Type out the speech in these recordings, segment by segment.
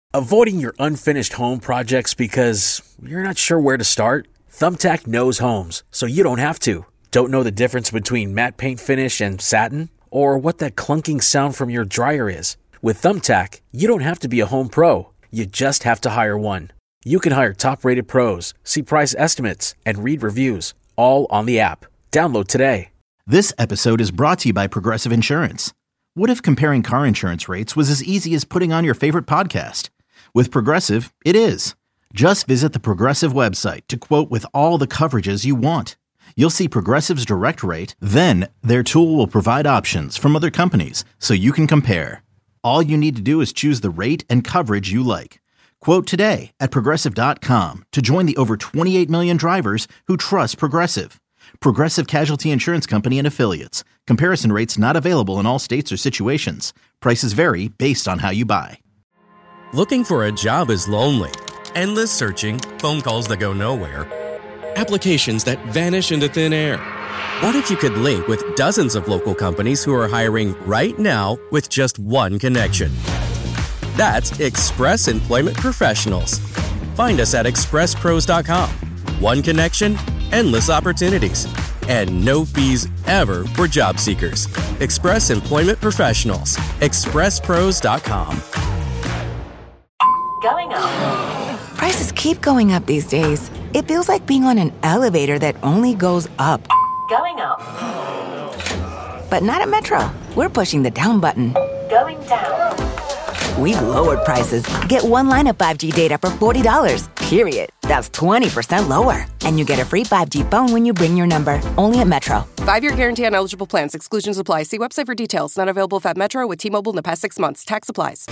Avoiding your unfinished home projects because you're not sure where to start? Thumbtack knows homes, so you don't have to. Don't know the difference between matte paint finish and satin? Or what that clunking sound from your dryer is? With Thumbtack, you don't have to be a home pro. You just have to hire one. You can hire top-rated pros, see price estimates, and read reviews, all on the app. Download today. This episode is brought to you by Progressive Insurance. What if comparing car insurance rates was as easy as putting on your favorite podcast? With Progressive, it is. Just visit the Progressive website to quote with all the coverages you want. You'll see Progressive's direct rate, then their tool will provide options from other companies so you can compare. All you need to do is choose the rate and coverage you like. Quote today at Progressive.com to join the over 28 million drivers who trust Progressive. Progressive Casualty Insurance Company and Affiliates. Comparison rates not available in all states or situations. Prices vary based on how you buy. Looking for a job is lonely. Endless searching, phone calls that go nowhere, applications that vanish into thin air. What if you could link with dozens of local companies who are hiring right now with just one connection? That's Express Employment Professionals. Find us at expresspros.com. One connection, endless opportunities, and no fees ever for job seekers. Express Employment Professionals. expresspros.com. Going up. Prices keep going up these days. It feels like being on an elevator that only goes up. Going up. But not at Metro. We're pushing the down button. Going down. We've lowered prices. Get one line of 5G data for $40, period. That's 20% lower. And you get a free 5G phone when you bring your number. Only at Metro. 5-year guarantee on eligible plans. Exclusions apply. See website for details. Not available at Metro with T-Mobile in the past 6 months. Tax applies.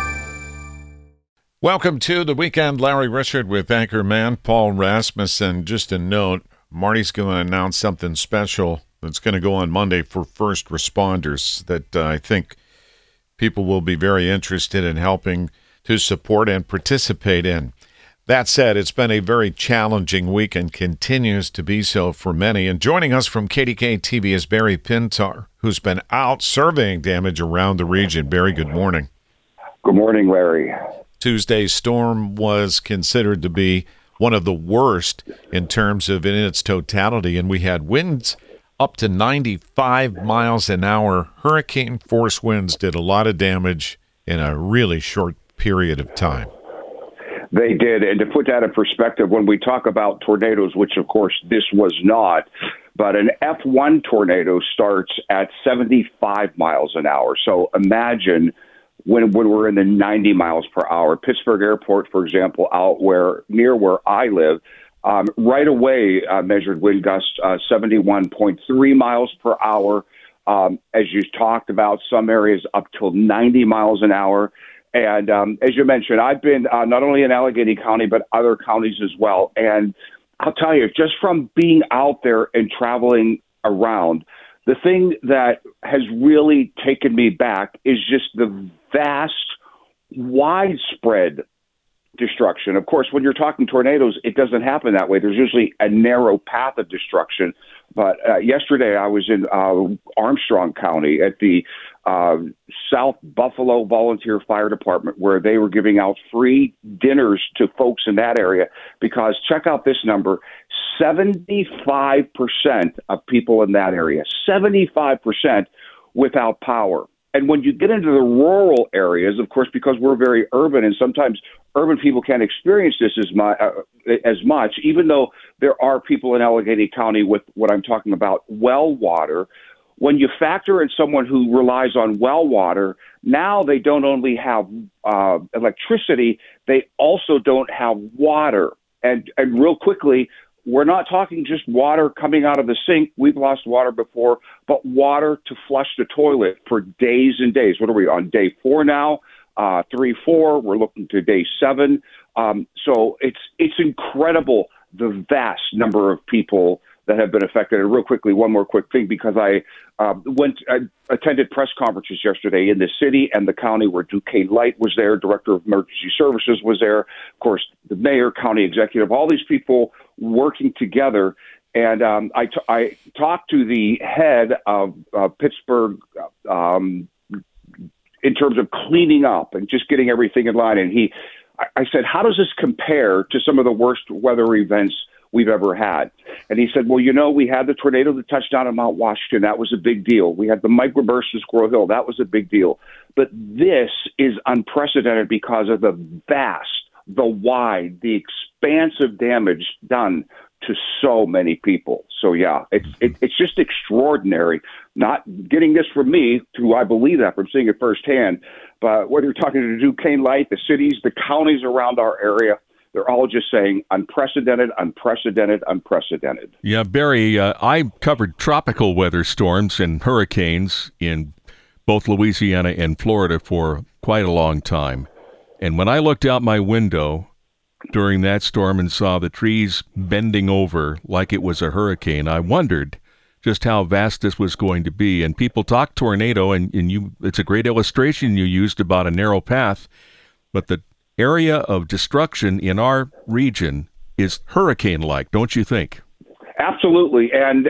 Welcome to the weekend. Larry Richard with anchorman Paul Rasmussen. Just a note, Marty's going to announce something special that's going to go on Monday for first responders that I think people will be very interested in helping to support and participate in. That said, it's been a very challenging week and continues to be so for many. And joining us from KDKA TV is Barry Pintar, who's been out surveying damage around the region. Barry, good morning. Good morning, Larry. Tuesday's storm was considered to be one of the worst in terms of in its totality, and we had winds up to 95 miles an hour. Hurricane force winds did a lot of damage in a really short period of time. They did, and to put that in perspective, when we talk about tornadoes, which of course this was not, but an F1 tornado starts at 75 miles an hour. So imagine when we're in the 90 miles per hour. Pittsburgh Airport, for example, near where I live, right away measured wind gusts 71.3 miles per hour. As you talked about, some areas up till 90 miles an hour. And as you mentioned, I've been not only in Allegheny County, but other counties as well. And I'll tell you, just from being out there and traveling around, the thing that has really taken me back is just the vast, widespread destruction. Of course, when you're talking tornadoes, it doesn't happen that way. There's usually a narrow path of destruction. But yesterday I was in Armstrong County at the South Buffalo Volunteer Fire Department, where they were giving out free dinners to folks in that area because, check out this number, 75% of people in that area, 75% without power. And when you get into the rural areas, of course, because we're very urban and sometimes urban people can't experience this as much, even though there are people in Allegheny County with what I'm talking about, well water. When you factor in someone who relies on well water, now they don't only have electricity, they also don't have water. And real quickly, we're not talking just water coming out of the sink. We've lost water before, but water to flush the toilet for days and days. What are we on, day 4 now? 3, 4. We're looking to day 7. So it's incredible, the vast number of people that have been affected. And real quickly, one more quick thing, because I attended press conferences yesterday in the city and the county where Duquesne Light was there, Director of Emergency Services was there, of course, the mayor, county executive, all these people working together. And I talked to the head of Pittsburgh in terms of cleaning up and just getting everything in line. And I said, how does this compare to some of the worst weather events we've ever had? And he said, well, we had the tornado that touched down in Mount Washington. That was a big deal. We had the microburst in Squirrel Hill. That was a big deal. But this is unprecedented because of the vast, the wide, the expansive damage done to so many people. So, yeah, it's just extraordinary. Not getting this from me, who I believe that from seeing it firsthand, but whether you're talking to Duquesne Light, the cities, the counties around our area, they're all just saying unprecedented, unprecedented, unprecedented. Yeah, Barry, I covered tropical weather storms and hurricanes in both Louisiana and Florida for quite a long time. And when I looked out my window during that storm and saw the trees bending over like it was a hurricane, I wondered just how vast this was going to be. And people talk tornado, and it's a great illustration you used about a narrow path, but the area of destruction in our region is hurricane-like, don't you think? Absolutely, and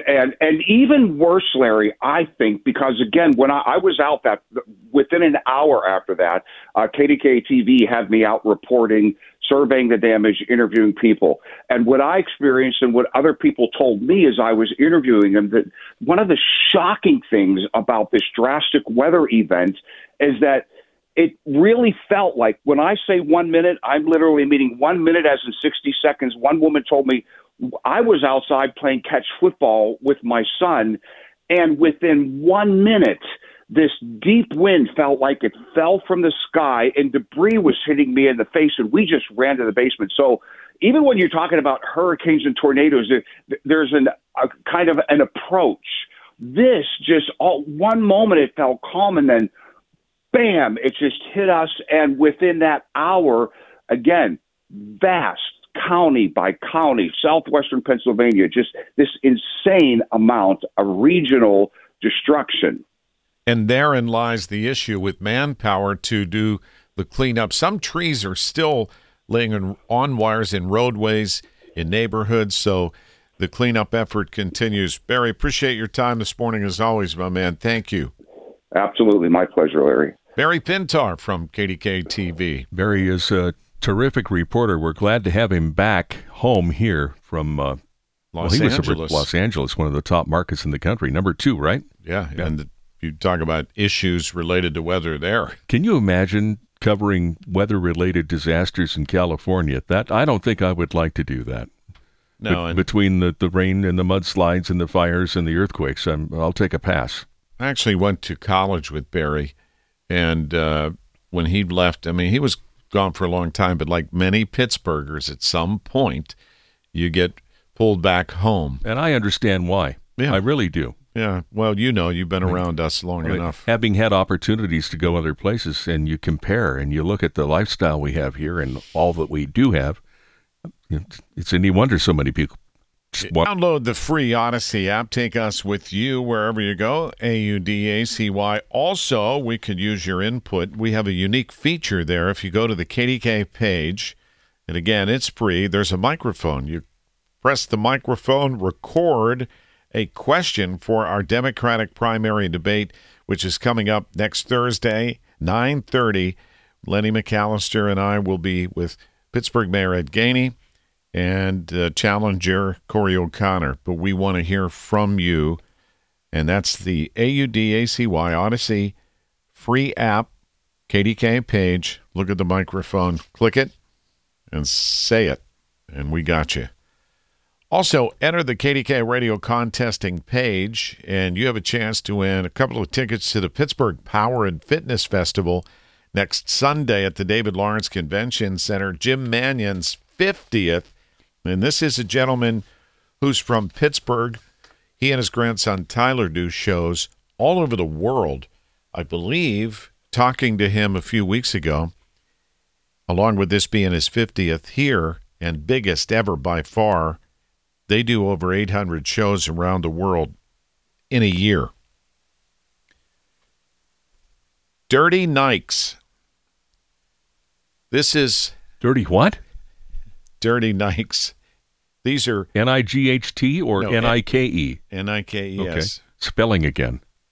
even worse, Larry, I think, because again, when I was out that within an hour after that, KDKA TV had me out reporting, surveying the damage, interviewing people, and what I experienced and what other people told me as I was interviewing them, that one of the shocking things about this drastic weather event is that it really felt like, when I say 1 minute, I'm literally meaning 1 minute as in 60 seconds. One woman told me, I was outside playing catch football with my son, and within 1 minute, this deep wind felt like it fell from the sky, and debris was hitting me in the face, and we just ran to the basement. So even when you're talking about hurricanes and tornadoes, there's a kind of an approach. This just, one moment it felt calm, and then bam, it just hit us. And within that hour, again, vast county by county, southwestern Pennsylvania, just this insane amount of regional destruction. And therein lies the issue with manpower to do the cleanup. Some trees are still laying on wires in roadways, in neighborhoods, so the cleanup effort continues. Barry, appreciate your time this morning as always, my man. Thank you. Absolutely. My pleasure, Larry. Barry Pintar from KDKA TV. Barry is a terrific reporter. We're glad to have him back home here from Los Angeles. Los Angeles, one of the top markets in the country. Number 2, right? Yeah. And you talk about issues related to weather there. Can you imagine covering weather-related disasters in California? That I don't think I would like to do that. No. Between the rain and the mudslides and the fires and the earthquakes, I'll take a pass. I actually went to college with Barry, and when he left, I mean, he was gone for a long time, but like many Pittsburghers, at some point, you get pulled back home. And I understand why. Yeah. I really do. Yeah, well, you've been around us long enough. Having had opportunities to go other places, and you compare and you look at the lifestyle we have here and all that we do have, it's any wonder so many people download the free Odyssey app. Take us with you wherever you go. AUDACY. Also, we could use your input. We have a unique feature there. If you go to the KDK page, and again, it's free, there's a microphone. You press the microphone, record a question for our Democratic primary debate, which is coming up next Thursday, 9:30. Lenny McAllister and I will be with Pittsburgh Mayor Ed Gainey and challenger Corey O'Connor. But we want to hear from you, and that's the AUDACY Odyssey free app, KDK page. Look at the microphone, click it, and say it, and we got you. Also, enter the KDK Radio contesting page, and you have a chance to win a couple of tickets to the Pittsburgh Power and Fitness Festival next Sunday at the David Lawrence Convention Center. Jim Mannion's 50th, and this is a gentleman who's from Pittsburgh. He and his grandson Tyler do shows all over the world. I believe, talking to him a few weeks ago, along with this being his 50th here and biggest ever by far, they do over 800 shows around the world in a year. Dirty Nikes. This is... Dirty what? Dirty Nikes. These are... N-I-G-H-T or N-I-K-E? N-I-K-E, yes. Okay. Spelling again.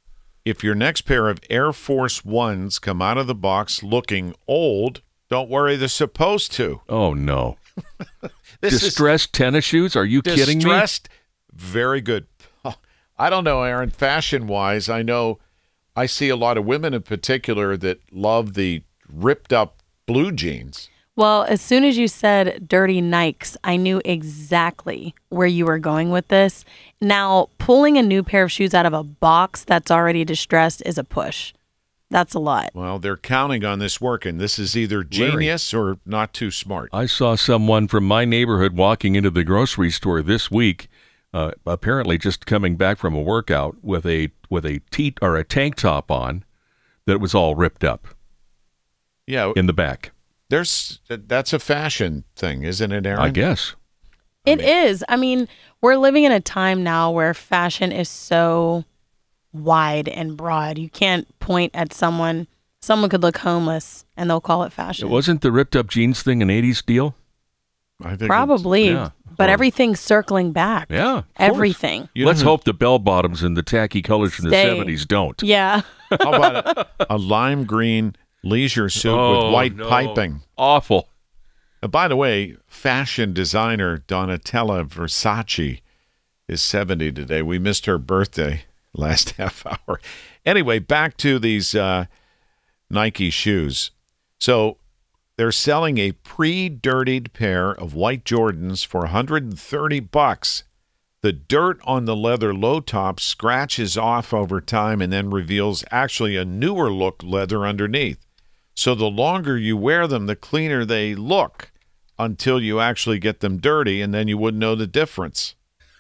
if your next pair of Air Force Ones come out of the box looking old, don't worry, they're supposed to. Oh, no. Distressed tennis shoes? Are you kidding me? Distressed, very good. I don't know, Aaron, fashion-wise, I know I see a lot of women in particular that love the ripped-up blue jeans. Well, as soon as you said dirty Nikes, I knew exactly where you were going with this. Now, pulling a new pair of shoes out of a box that's already distressed is a push. That's a lot. Well, they're counting on this working. This is either genius or not too smart. I saw someone from my neighborhood walking into the grocery store this week, apparently just coming back from a workout with a tank top on that was all ripped up. Yeah, in the back. That's a fashion thing, isn't it, Aaron? I guess. It is. I mean, we're living in a time now where fashion is so wide and broad. You can't point at someone. Someone could look homeless and they'll call it fashion. It wasn't the ripped up jeans thing an 80s deal? I think probably. Yeah. But everything's circling back. Yeah. Everything. Let's hope the bell bottoms and the tacky colors from the 70s don't. Yeah. How about a lime green leisure suit with white piping? Awful. By the way, fashion designer Donatella Versace is 70 today. We missed her birthday last half hour. Anyway, back to these Nike shoes. So they're selling a pre-dirtied pair of white Jordans for $130. The dirt on the leather low top scratches off over time and then reveals actually a newer look leather underneath. So the longer you wear them, the cleaner they look until you actually get them dirty, and then you wouldn't know the difference.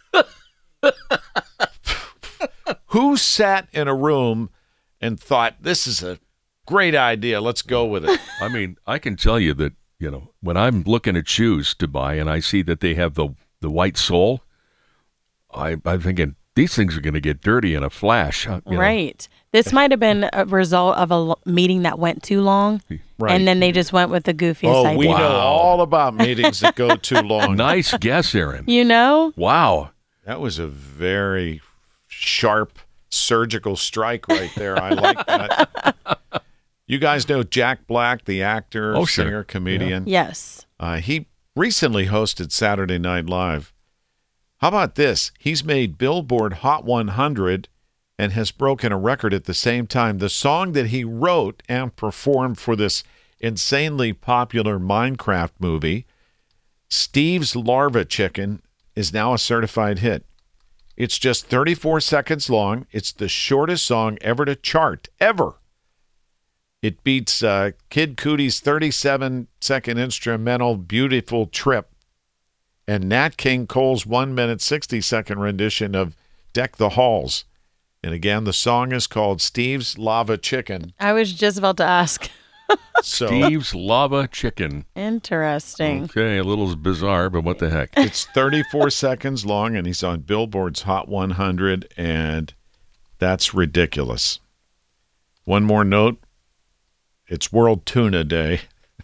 Who sat in a room and thought, this is a great idea, let's go with it? I mean, I can tell you that, when I'm looking at shoes to buy and I see that they have the white sole, I'm thinking, these things are going to get dirty in a flash. Right. This might have been a result of a meeting that went too long, right. And then they just went with the goofiest idea. We know all about meetings that go too long. Nice guess, Aaron. Wow. That was a very sharp surgical strike right there. I like that. You guys know Jack Black, the actor, singer, comedian? Yeah. Yes. He recently hosted Saturday Night Live. How about this? He's made Billboard Hot 100 and has broken a record at the same time. The song that he wrote and performed for this insanely popular Minecraft movie, Steve's Larva Chicken, is now a certified hit. It's just 34 seconds long. It's the shortest song ever to chart, ever. It beats Kid Cootie's 37-second instrumental Beautiful Trip and Nat King Cole's 1 minute 60-second rendition of Deck the Halls. And again, the song is called Steve's Lava Chicken. I was just about to ask. Steve's Lava Chicken. Interesting. Okay, a little bizarre, but what the heck? It's 34 seconds long, and he's on Billboard's Hot 100, and that's ridiculous. One more note. It's World Tuna Day.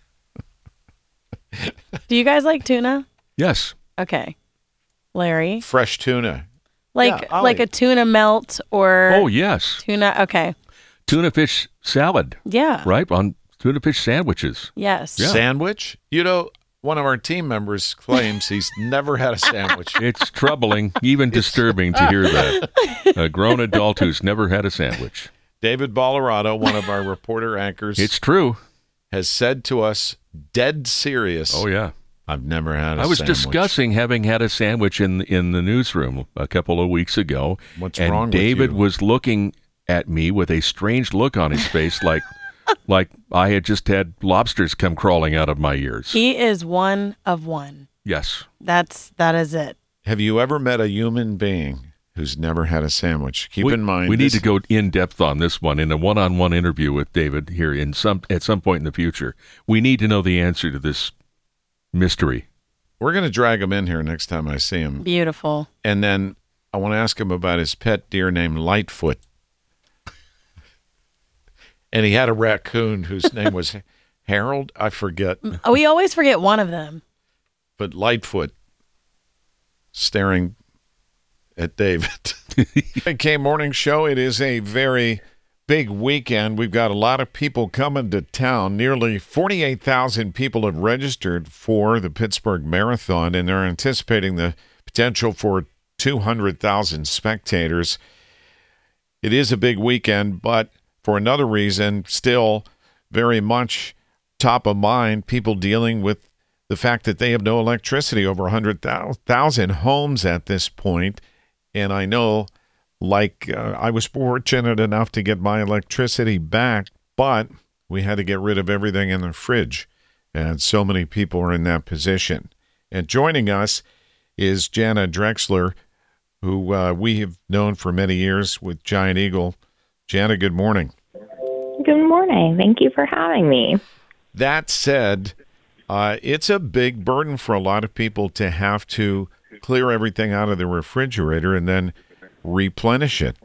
Do you guys like tuna? Yes. Okay. Larry? Fresh tuna. Like a tuna melt or... Oh, yes. Tuna, okay. Tuna fish salad. Yeah. Right? On tuna fish sandwiches. Yes. Yeah. Sandwich? One of our team members claims he's never had a sandwich. It's troubling, even disturbing to hear that. A grown adult who's never had a sandwich. David Ballarado, one of our reporter anchors. It's true. Has said to us, dead serious. Oh, yeah. I've never had a sandwich. I was discussing having had a sandwich in the newsroom a couple of weeks ago. What's wrong with you? David was looking at me with a strange look on his face like I had just had lobsters come crawling out of my ears. He is one of one. Yes. That is it. Have you ever met a human being who's never had a sandwich? Keep in mind. We need to go in depth on this one in a one-on-one interview with David here at some point in the future. We need to know the answer to this mystery. We're going to drag him in here next time I see him. Beautiful. And then I want to ask him about his pet deer named Lightfoot. And he had a raccoon whose name was Harold. I forget. We always forget one of them. But Lightfoot staring at David. Okay, morning show. It is a very big weekend. We've got a lot of people coming to town. Nearly 48,000 people have registered for the Pittsburgh Marathon, and they're anticipating the potential for 200,000 spectators. It is a big weekend, but for another reason, still very much top of mind, people dealing with the fact that they have no electricity, over 100,000 homes at this point. And I know, I was fortunate enough to get my electricity back, but we had to get rid of everything in the fridge. And so many people are in that position. And joining us is Jana Drexler, who we have known for many years with Giant Eagle. Jana, good morning. Good morning. Thank you for having me. That said, it's a big burden for a lot of people to have to clear everything out of the refrigerator and then replenish it.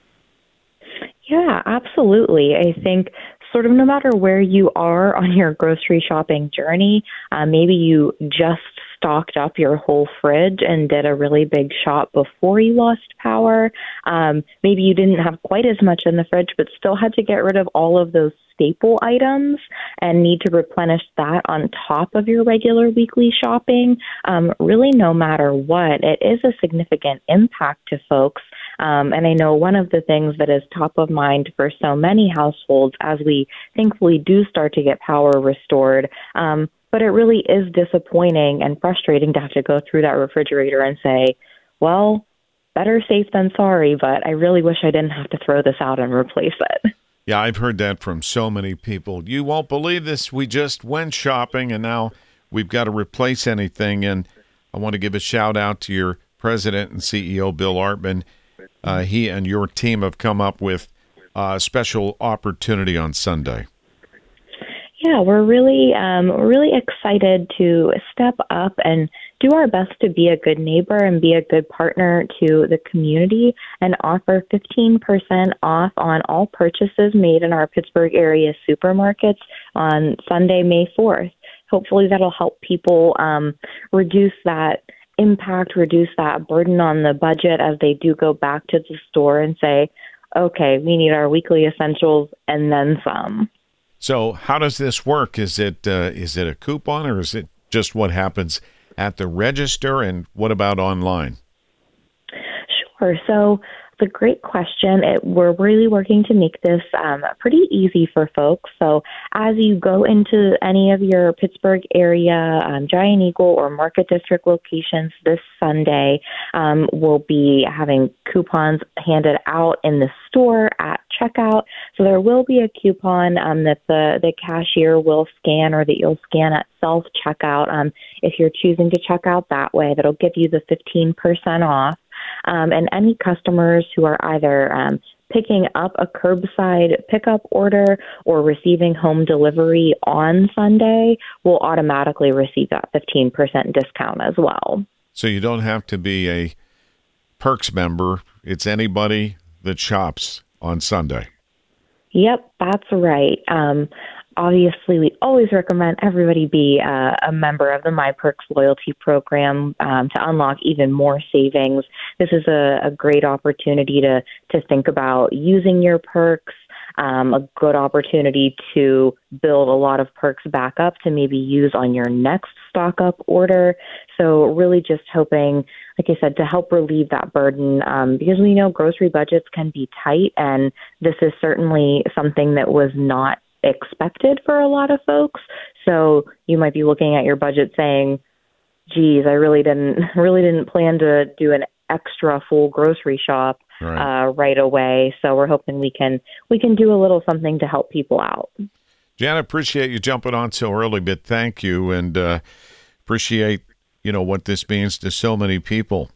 Yeah, absolutely. I think sort of no matter where you are on your grocery shopping journey, maybe you just stocked up your whole fridge and did a really big shop before you lost power. Maybe you didn't have quite as much in the fridge, but still had to get rid of all of those staple items and need to replenish that on top of your regular weekly shopping. Really, no matter what, it is a significant impact to folks. And I know one of the things that is top of mind for so many households as we thankfully do start to get power restored, but it really is disappointing and frustrating to have to go through that refrigerator and say, well, better safe than sorry, but I really wish I didn't have to throw this out and replace it. Yeah, I've heard that from so many people. You won't believe this. We just went shopping, and now we've got to replace anything. And I want to give a shout-out to your president and CEO, Bill Artman. He and your team have come up with a special opportunity on Sunday. Yeah, we're really excited to step up and do our best to be a good neighbor and be a good partner to the community and offer 15% off on all purchases made in our Pittsburgh area supermarkets on Sunday, May 4th. Hopefully that'll help people reduce that impact, reduce that burden on the budget as they do go back to the store and say, okay, we need our weekly essentials and then some. So how does this work? Is it a coupon, or is it just what happens at the register, and what about online? Sure. So it's a great question. We're really working to make this pretty easy for folks. So as you go into any of your Pittsburgh area Giant Eagle or Market District locations this Sunday, we'll be having coupons handed out in the store at checkout. So there will be a coupon that the cashier will scan, or that you'll scan at self-checkout if you're choosing to check out that way. That'll give you the 15% off. And any customers who are either picking up a curbside pickup order or receiving home delivery on Sunday will automatically receive that 15% discount as well. So you don't have to be a Perks member. It's anybody that shops on Sunday. Yep, that's right. Obviously, we always recommend everybody be a member of the MyPerks loyalty program to unlock even more savings. This is a great opportunity to think about using your perks, a good opportunity to build a lot of perks back up to maybe use on your next stock up order. So really just hoping, like I said, to help relieve that burden because we know grocery budgets can be tight, and this is certainly something that was not expected for a lot of folks. So you might be looking at your budget saying, geez, I really didn't plan to do an extra full grocery shop right away. So we're hoping we can do a little something to help people out. Jan, appreciate you jumping on so early, but thank you, and appreciate what this means to so many people.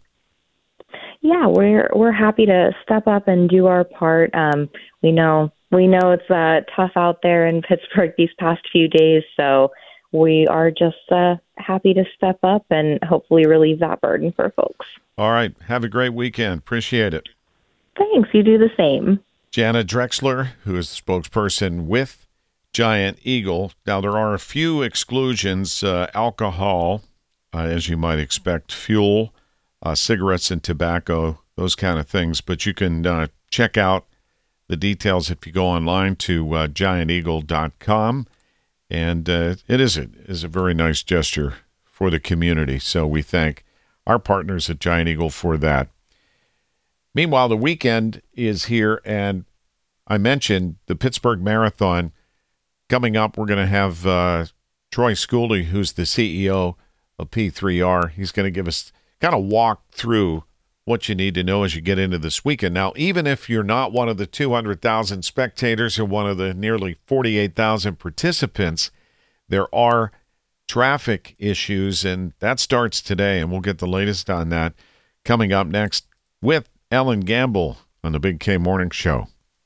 Yeah, we're happy to step up and do our part. We know it's tough out there in Pittsburgh these past few days, so we are just happy to step up and hopefully relieve that burden for folks. All right. Have a great weekend. Appreciate it. Thanks. You do the same. Jana Drexler, who is the spokesperson with Giant Eagle. Now, there are a few exclusions, alcohol, as you might expect, fuel, cigarettes and tobacco, those kind of things. But you can check out the details if you go online to gianteagle.com. And it is a very nice gesture for the community. So we thank our partners at Giant Eagle for that. Meanwhile, the weekend is here, and I mentioned the Pittsburgh Marathon coming up. We're going to have Troy Schooley, who's the CEO of P3R. He's going to give us kind of walk through what you need to know as you get into this weekend. Now, even if you're not one of the 200,000 spectators or one of the nearly 48,000 participants, there are traffic issues, and that starts today, and we'll get the latest on that coming up next with Ellen Gamble on the Big K Morning Show.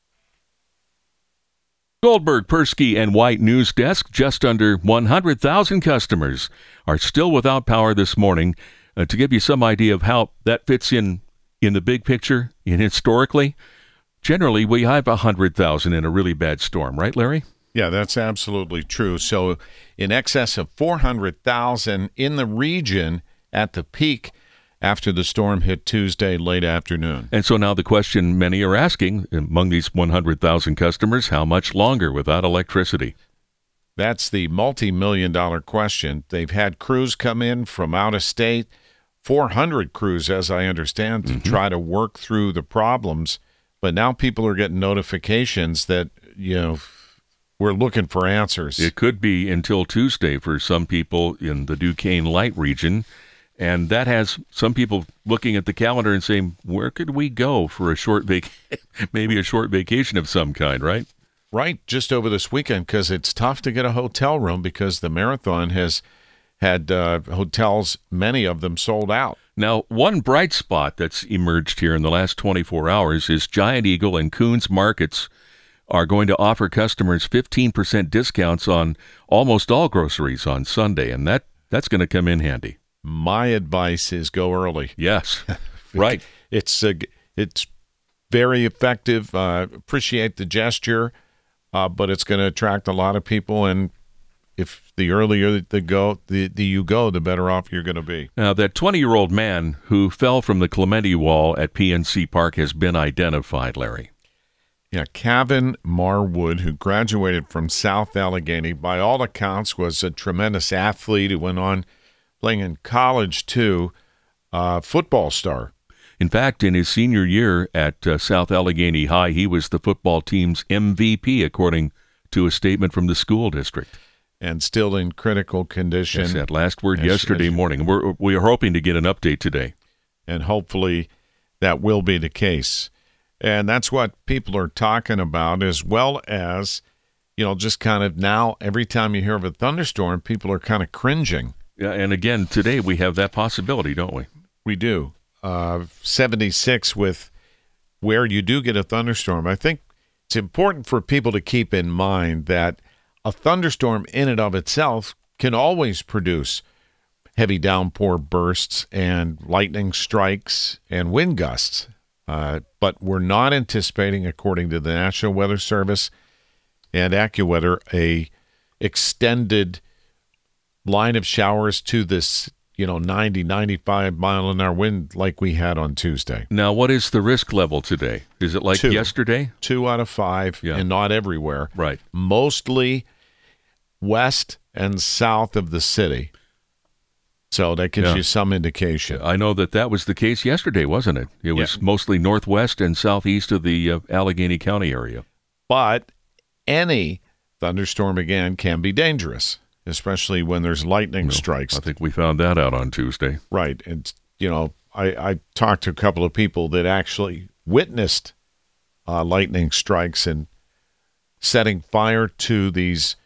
Goldberg, Persky, and White News Desk, just under 100,000 customers are still without power this morning. To give you some idea of how that fits in the big picture, and historically, generally we have 100,000 in a really bad storm, right, Larry? Yeah, that's absolutely true. So in excess of 400,000 in the region at the peak after the storm hit Tuesday late afternoon. And so now the question many are asking among these 100,000 customers, how much longer without electricity? That's the multi-million-dollar question. They've had crews come in from out of state, 400 crews, as I understand, to try to work through the problems. But now people are getting notifications that, we're looking for answers. It could be until Tuesday for some people in the Duquesne Light region. And that has some people looking at the calendar and saying, where could we go for a short maybe a short vacation of some kind, right? Right, just over this weekend, because it's tough to get a hotel room because the marathon has had hotels, many of them sold out. Now, one bright spot that's emerged here in the last 24 hours is Giant Eagle and Coons Markets are going to offer customers 15% discounts on almost all groceries on Sunday, and that's going to come in handy. My advice is go early. Yes, right. It's very effective. Appreciate the gesture, but it's going to attract a lot of people, and if the earlier you go, the better off you're going to be. Now, that 20-year-old man who fell from the Clementi Wall at PNC Park has been identified, Larry. Yeah, Kevin Marwood, who graduated from South Allegheny, by all accounts was a tremendous athlete who went on playing in college too, football star. In fact, in his senior year at South Allegheny High, he was the football team's MVP, according to a statement from the school district. And still in critical condition. Yes, that last word yesterday morning. We are hoping to get an update today. And hopefully that will be the case. And that's what people are talking about, as well as, just kind of now, every time you hear of a thunderstorm, people are kind of cringing. Yeah, and again, today we have that possibility, don't we? We do. 76 with where you do get a thunderstorm. I think it's important for people to keep in mind that a thunderstorm in and of itself can always produce heavy downpour bursts and lightning strikes and wind gusts. But we're not anticipating, according to the National Weather Service and AccuWeather, a extended line of showers to this, 90, 95 mile an hour wind like we had on Tuesday. Now, what is the risk level today? Is it like yesterday? 2 out of 5, and not everywhere. Right. Mostly west and south of the city. So that gives you some indication. I know that was the case yesterday, wasn't it? It was mostly northwest and southeast of the Allegheny County area. But any thunderstorm, again, can be dangerous, especially when there's lightning strikes. I think we found that out on Tuesday. Right. And, I talked to a couple of people that actually witnessed lightning strikes and setting fire to these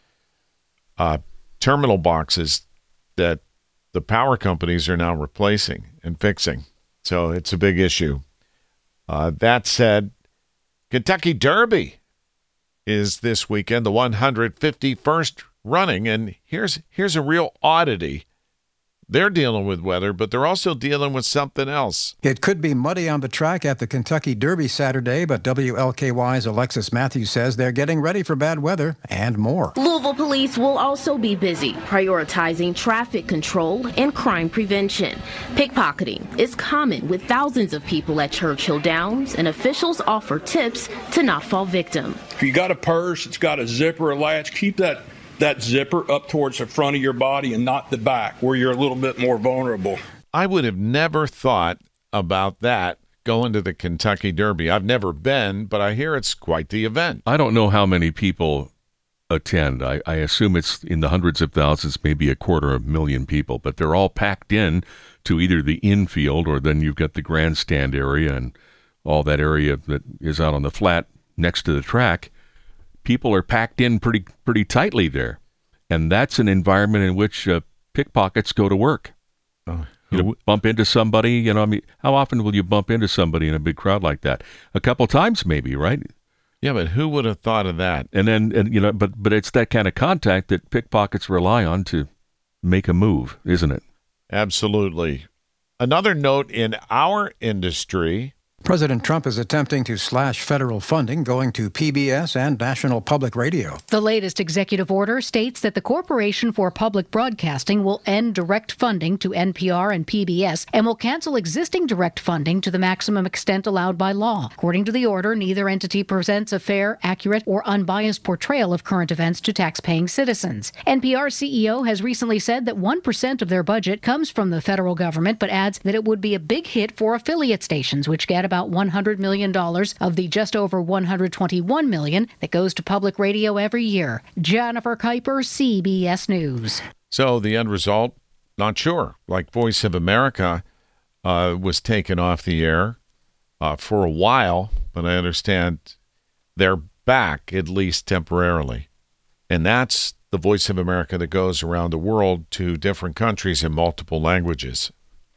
terminal boxes that the power companies are now replacing and fixing. So it's a big issue. That said, Kentucky Derby is this weekend, the 151st running. And here's a real oddity. they're dealing with weather, but they're also dealing with something else. It could be muddy on the track at the Kentucky Derby Saturday, but WLKY's Alexis Matthews says they're getting ready for bad weather and more. Louisville police will also be busy prioritizing traffic control and crime prevention. Pickpocketing is common with thousands of people at Churchill Downs, and officials offer tips to not fall victim. If you got a purse, it's got a zipper, a latch, keep that zipper up towards the front of your body and not the back where you're a little bit more vulnerable. I would have never thought about that going to the Kentucky Derby. I've never been, but I hear it's quite the event. I don't know how many people attend. I assume it's in the hundreds of thousands, maybe 250,000 people, but they're all packed in to either the infield or then you've got the grandstand area and all that area that is out on the flat next to the track. People are packed in pretty tightly there, and that's an environment in which pickpockets go to work. Bump into somebody, I mean, how often will you bump into somebody in a big crowd like that? A couple times maybe, right? Yeah, but who would have thought of that? But it's that kind of contact that pickpockets rely on to make a move, isn't it? Absolutely. Another note in our industry. President Trump is attempting to slash federal funding going to PBS and National Public Radio. The latest executive order states that the Corporation for Public Broadcasting will end direct funding to NPR and PBS and will cancel existing direct funding to the maximum extent allowed by law. According to the order, neither entity presents a fair, accurate, or unbiased portrayal of current events to taxpaying citizens. NPR CEO has recently said that 1% of their budget comes from the federal government, but adds that it would be a big hit for affiliate stations, which get about $100 million of the just over $121 million that goes to public radio every year. Jennifer Kuiper, CBS News. So the end result, not sure. Like Voice of America was taken off the air for a while, but I understand they're back, at least temporarily. And that's the Voice of America that goes around the world to different countries in multiple languages.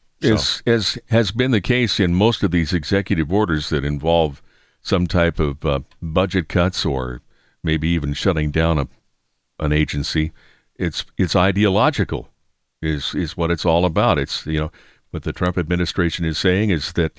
As has been the case in most of these executive orders that involve some type of budget cuts or maybe even shutting down an agency, it's ideological is what it's all about. It's, what the Trump administration is saying is that,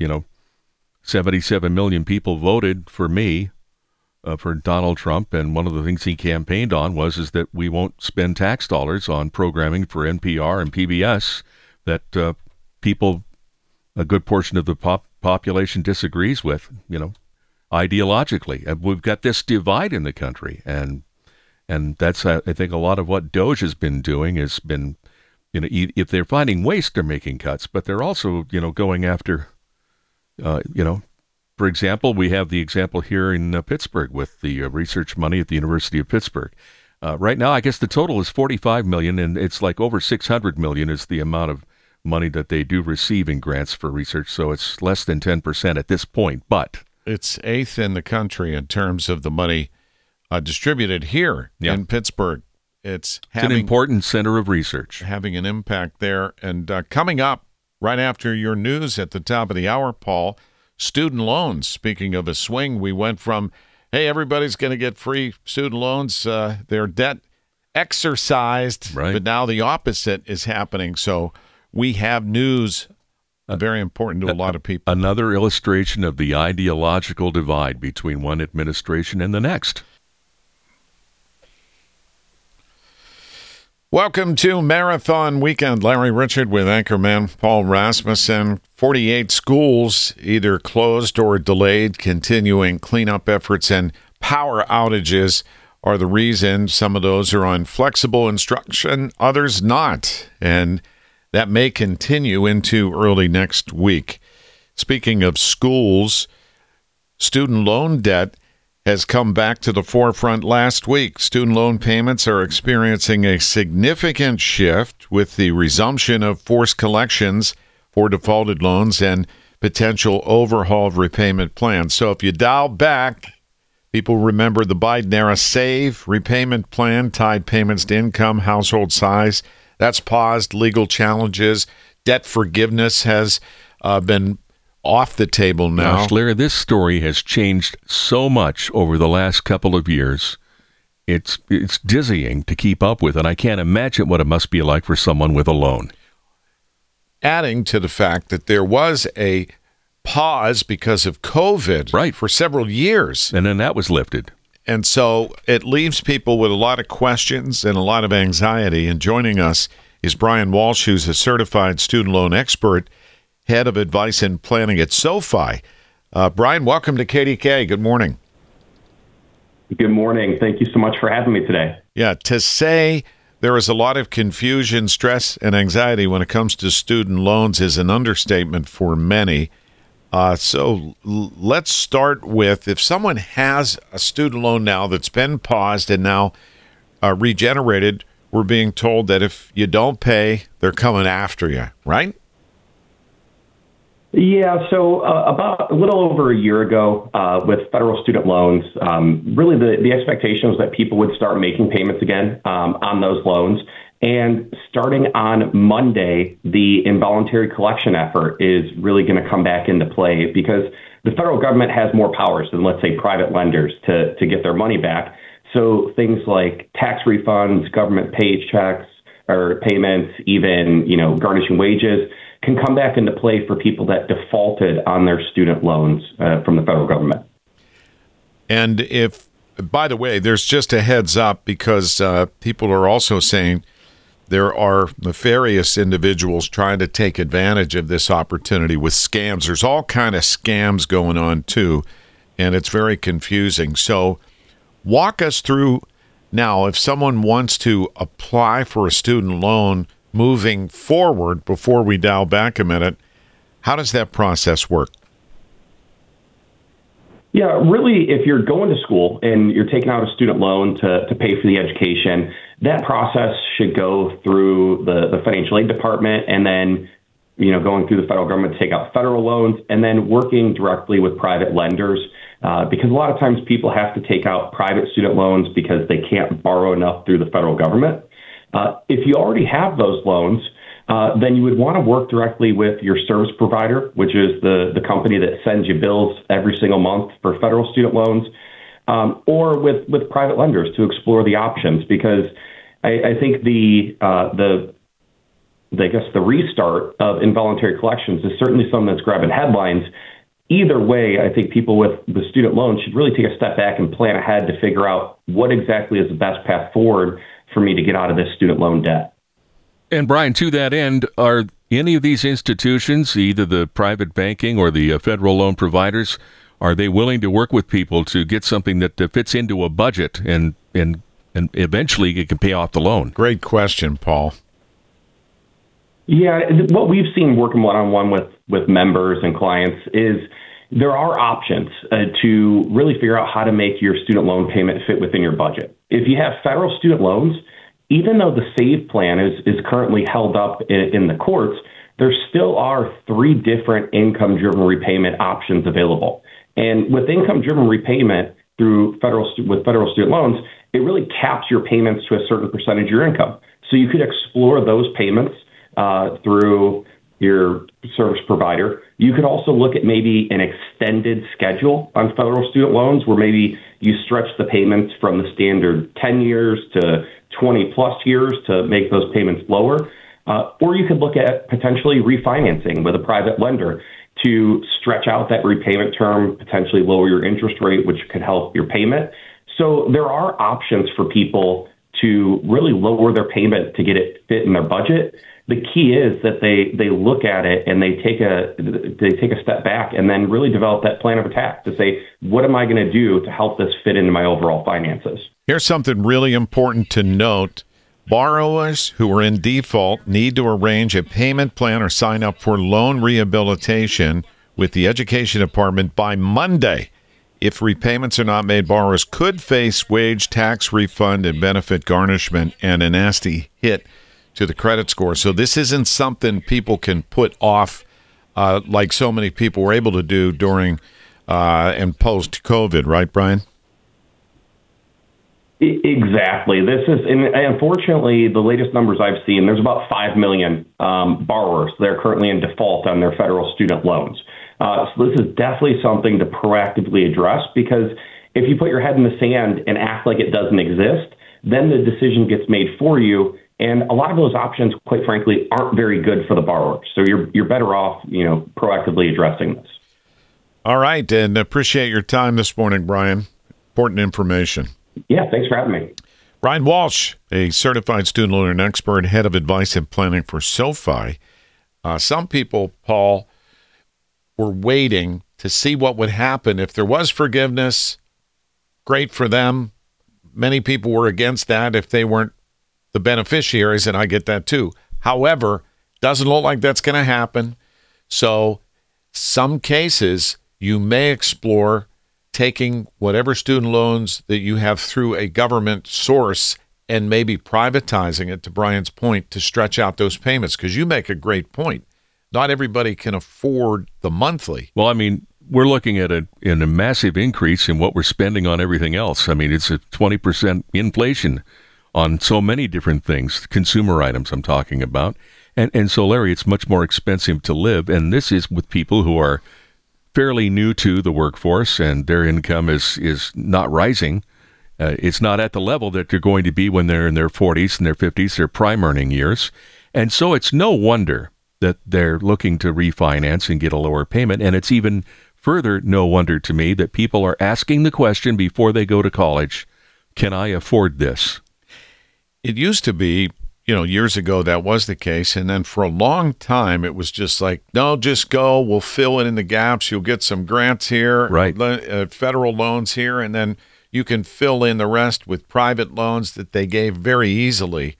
77 million people voted for me, for Donald Trump, and one of the things he campaigned on is that we won't spend tax dollars on programming for NPR and PBS that people, a good portion of the population disagrees with, ideologically. And we've got this divide in the country, and that's, I think, a lot of what DOJ has been doing has been, if they're finding waste, they're making cuts, but they're also, going after, for example, we have the example here in Pittsburgh with the research money at the University of Pittsburgh. Right now, I guess the total is $45 million, and it's like over $600 million is the amount of money that they do receive in grants for research, so it's less than 10% at this point, but it's eighth in the country in terms of the money distributed here in Pittsburgh. It's an important center of research. Having an impact there. And coming up right after your news at the top of the hour, Paul, student loans. Speaking of a swing, we went from, hey, everybody's going to get free student loans, their debt exercised, right, but now the opposite is happening. So we have news, very important to a lot of people. Another illustration of the ideological divide between one administration and the next. Welcome to Marathon Weekend. Larry Richard with anchorman Paul Rasmussen. 48 schools either closed or delayed. Continuing cleanup efforts and power outages are the reason. Some of those are on flexible instruction, others not. And that may continue into early next week. Speaking of schools, student loan debt has come back to the forefront last week. Student loan payments are experiencing a significant shift with the resumption of forced collections for defaulted loans and potential overhaul of repayment plans. So if you dial back, people remember the Biden-era SAVE repayment plan, tied payments to income, household size. That's paused. Legal challenges. Debt forgiveness has been off the table now. Gosh, Larry, this story has changed so much over the last couple of years. It's dizzying to keep up with, and I can't imagine what it must be like for someone with a loan. adding to the fact that there was a pause because of COVID for several years. And then that was lifted. And so it leaves people with a lot of questions and a lot of anxiety. And joining us is Brian Walsh, who's a certified student loan expert, head of advice and planning at SoFi. Brian, welcome to KDK. Good morning. Good morning. Thank you so much for having me today. Yeah, to say there is a lot of confusion, stress, and anxiety when it comes to student loans is an understatement for many. So let's start with, if someone has a student loan now that's been paused and now regenerated, we're being told that if you don't pay, they're coming after you, right? Yeah, so about a little over a year ago with federal student loans, really the expectation was that people would start making payments again on those loans. And starting on Monday, the involuntary collection effort is really going to come back into play because the federal government has more powers than, let's say, private lenders to get their money back. So things like tax refunds, government paychecks or payments, even, garnishing wages can come back into play for people that defaulted on their student loans from the federal government. And if, by the way, there's just a heads up because people are also saying there are nefarious individuals trying to take advantage of this opportunity with scams. There's all kind of scams going on too, and it's very confusing. So walk us through now, if someone wants to apply for a student loan moving forward, before we dial back a minute, how does that process work? Yeah, really, if you're going to school and you're taking out a student loan to pay for the education, that process should go through the financial aid department and then, going through the federal government to take out federal loans and then working directly with private lenders. Because a lot of times people have to take out private student loans because they can't borrow enough through the federal government. If you already have those loans, then you would want to work directly with your service provider, which is the company that sends you bills every single month for federal student loans, or with private lenders to explore the options. Because I think the restart of involuntary collections is certainly something that's grabbing headlines. Either way, I think people with student loans should really take a step back and plan ahead to figure out what exactly is the best path forward for me to get out of this student loan debt. And Brian, to that end, are any of these institutions, either the private banking or the federal loan providers, are they willing to work with people to get something that fits into a budget and eventually you can pay off the loan? Great question, Paul. Yeah, what we've seen working one-on-one with members and clients is there are options to really figure out how to make your student loan payment fit within your budget. If you have federal student loans, even though the SAVE plan is currently held up in the courts, there still are 3 different income-driven repayment options available. And with income-driven repayment with federal student loans, it really caps your payments to a certain percentage of your income. So you could explore those payments through your service provider. You could also look at maybe an extended schedule on federal student loans where maybe you stretch the payments from the standard 10 years to 20 plus years to make those payments lower. Or you could look at potentially refinancing with a private lender to stretch out that repayment term, potentially lower your interest rate, which could help your payment. So there are options for people to really lower their payment to get it fit in their budget. The key is that they look at it and they take a step back and then really develop that plan of attack to say, what am I going to do to help this fit into my overall finances? Here's something really important to note. Borrowers who are in default need to arrange a payment plan or sign up for loan rehabilitation with the Education Department by Monday. If repayments are not made, borrowers could face wage tax refund and benefit garnishment and a nasty hit to the credit score. So this isn't something people can put off like so many people were able to do during and post-COVID, right, Brian? Exactly. This is, and unfortunately, the latest numbers I've seen, there's about 5 million borrowers that are currently in default on their federal student loans. So this is definitely something to proactively address, because if you put your head in the sand and act like it doesn't exist, then the decision gets made for you And a lot of those options, quite frankly, aren't very good for the borrower. So you're better off, proactively addressing this. All right, and appreciate your time this morning, Brian. Important information. Yeah, thanks for having me. Brian Walsh, a certified student loan expert, head of advice and planning for SoFi. Some people, Paul, were waiting to see what would happen if there was forgiveness. Great for them. Many people were against that if they weren't the beneficiaries, and I get that too. However, doesn't look like that's going to happen. So some cases you may explore taking whatever student loans that you have through a government source and maybe privatizing it, to Brian's point, to stretch out those payments, because you make a great point. Not everybody can afford the monthly. Well, I mean, we're looking at a massive increase in what we're spending on everything else. I mean, it's a 20% inflation on so many different things, consumer items I'm talking about. And so, Larry, it's much more expensive to live. And this is with people who are fairly new to the workforce and their income is not rising. It's not at the level that they're going to be when they're in their 40s and their 50s, their prime earning years. And so it's no wonder that they're looking to refinance and get a lower payment. And it's even further no wonder to me that people are asking the question before they go to college, can I afford this? It used to be, years ago that was the case. And then for a long time, it was just like, no, just go. We'll fill in the gaps. You'll get some grants here, right? Federal loans here. And then you can fill in the rest with private loans that they gave very easily.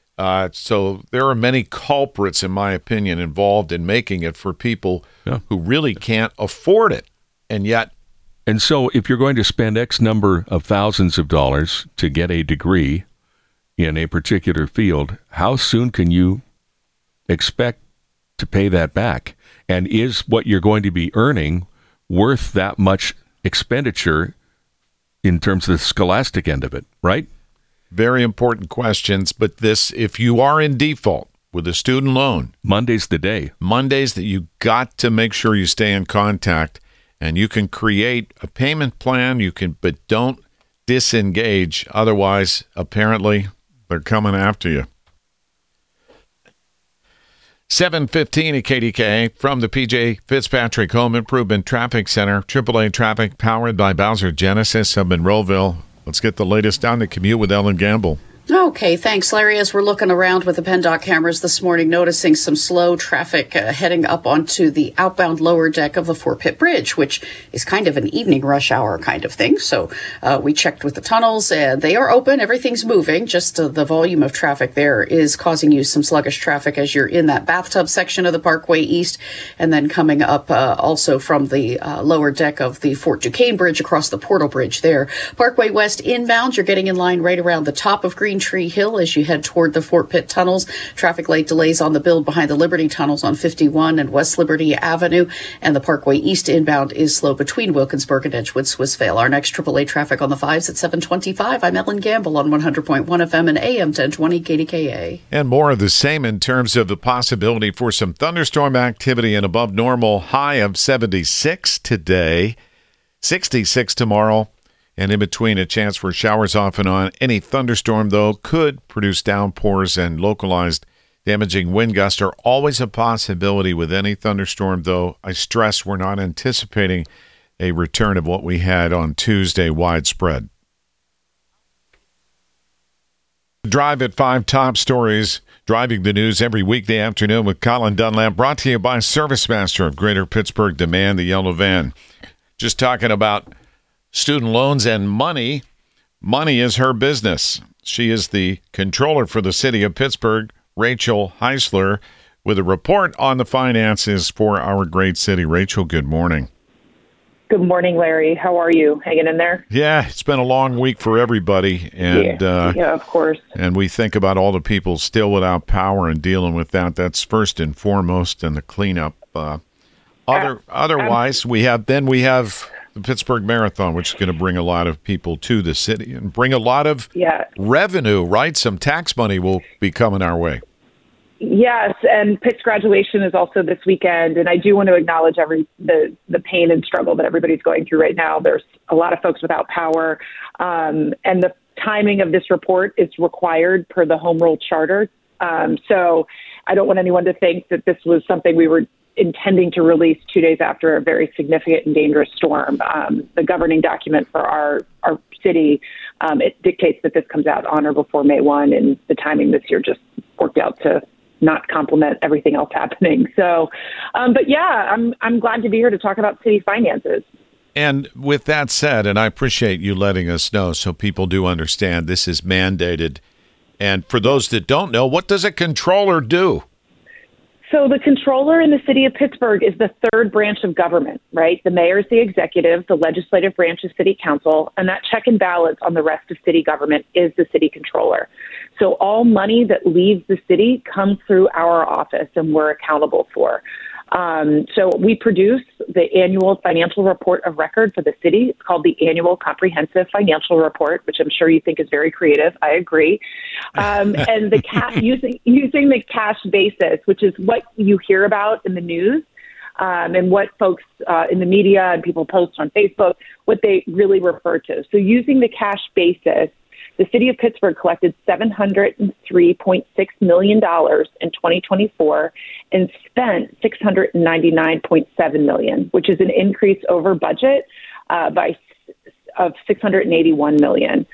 So there are many culprits, in my opinion, involved in making it for people who really can't afford it. And so if you're going to spend X number of thousands of dollars to get a degree in a particular field, how soon can you expect to pay that back? And is what you're going to be earning worth that much expenditure in terms of the scholastic end of it, right? Very important questions. But if you are in default with a student loan, Monday's the day. Mondays that you got to make sure you stay in contact, and you can create a payment plan. But don't disengage. Otherwise, apparently, they're coming after you. 7:15 at KDKA from the PJ Fitzpatrick Home Improvement Traffic Center. AAA traffic powered by Bowser Genesis of Monroeville. Let's get the latest on the commute with Ellen Gamble. Okay, thanks, Larry. As we're looking around with the PennDOT cameras this morning, noticing some slow traffic heading up onto the outbound lower deck of the Fort Pitt Bridge, which is kind of an evening rush hour kind of thing. So we checked with the tunnels, and they are open. Everything's moving. Just the volume of traffic there is causing you some sluggish traffic as you're in that bathtub section of the Parkway East, and then coming up also from the lower deck of the Fort Duquesne Bridge across the Portal Bridge there. Parkway West inbound, you're getting in line right around the top of Green Tree Hill as you head toward the Fort Pitt tunnels. Traffic light delays on the build behind the Liberty tunnels on 51 and West Liberty Avenue, and the Parkway East inbound is slow between Wilkinsburg and Edgewood Swissvale. Our next AAA traffic on the 5s at 7:25. I'm Ellen Gamble on 100.1 FM and AM 1020 KDKA. And more of the same in terms of the possibility for some thunderstorm activity and above normal. High of 76 today, 66 tomorrow. And in between, a chance for showers off and on. Any thunderstorm, though, could produce downpours, and localized damaging wind gusts are always a possibility with any thunderstorm, though I stress we're not anticipating a return of what we had on Tuesday widespread. Drive at 5 top stories, driving the news every weekday afternoon with Colin Dunlap, brought to you by ServiceMaster of Greater Pittsburgh Demand, the yellow van. Just talking about student loans and money. Money is her business. She is the controller for the city of Pittsburgh, Rachel Heisler, with a report on the finances for our great city. Rachel, good morning. Good morning, Larry. How are you? Hanging in there? Yeah, it's been a long week for everybody. And, yeah, of course. And we think about all the people still without power and dealing with that. That's first and foremost, and the cleanup. Otherwise, we have the Pittsburgh Marathon, which is going to bring a lot of people to the city and bring a lot of revenue, right? Some tax money will be coming our way. Yes, and Pitt's graduation is also this weekend, and I do want to acknowledge the pain and struggle that everybody's going through right now. There's a lot of folks without power, and the timing of this report is required per the Home Rule Charter. So I don't want anyone to think that this was something we were intending to release 2 days after a very significant and dangerous storm. The governing document for our city, it dictates that this comes out on or before May 1, and the timing this year just worked out to not complement everything else happening. So, but yeah, I'm glad to be here to talk about city finances. And with that said, and I appreciate you letting us know so people do understand this is mandated. And for those that don't know, what does a controller do? So the controller in the city of Pittsburgh is the third branch of government, right? The mayor is the executive, the legislative branch is city council, and that check and balance on the rest of city government is the city controller. So all money that leaves the city comes through our office, and we're accountable for. So we produce the annual financial report of record for the city. It's called the Annual Comprehensive Financial Report, which I'm sure you think is very creative. I agree. And the using the cash basis, which is what you hear about in the news, and what folks in the media and people post on Facebook, what they really refer to. So using the cash basis, the city of Pittsburgh collected $703.6 million in 2024 and spent $699.7 million, which is an increase over budget of $681 million.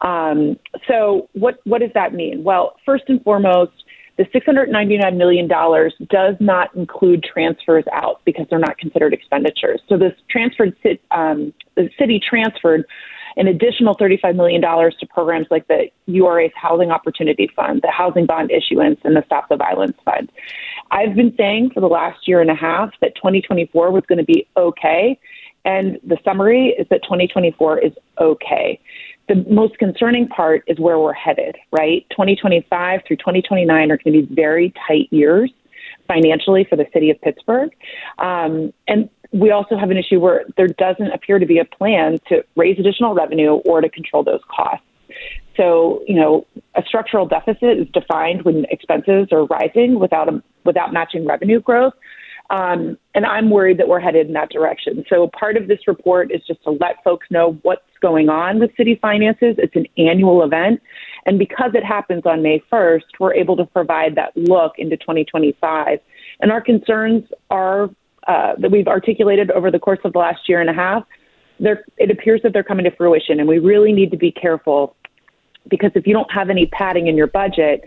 So what does that mean? Well, first and foremost, the $699 million does not include transfers out because they're not considered expenditures. So the city transferred an additional $35 million to programs like the URA's Housing Opportunity Fund, the Housing Bond Issuance, and the Stop the Violence Fund. I've been saying for the last year and a half that 2024 was going to be okay, and the summary is that 2024 is okay. The most concerning part is where we're headed, right? 2025 through 2029 are going to be very tight years financially for the city of Pittsburgh. And we also have an issue where there doesn't appear to be a plan to raise additional revenue or to control those costs. So, a structural deficit is defined when expenses are rising without matching revenue growth. And I'm worried that we're headed in that direction. So part of this report is just to let folks know what's going on with city finances. It's an annual event. And because it happens on May 1st, we're able to provide that look into 2025. And our concerns are that we've articulated over the course of the last year and a half. It appears that they're coming to fruition. And we really need to be careful because if you don't have any padding in your budget,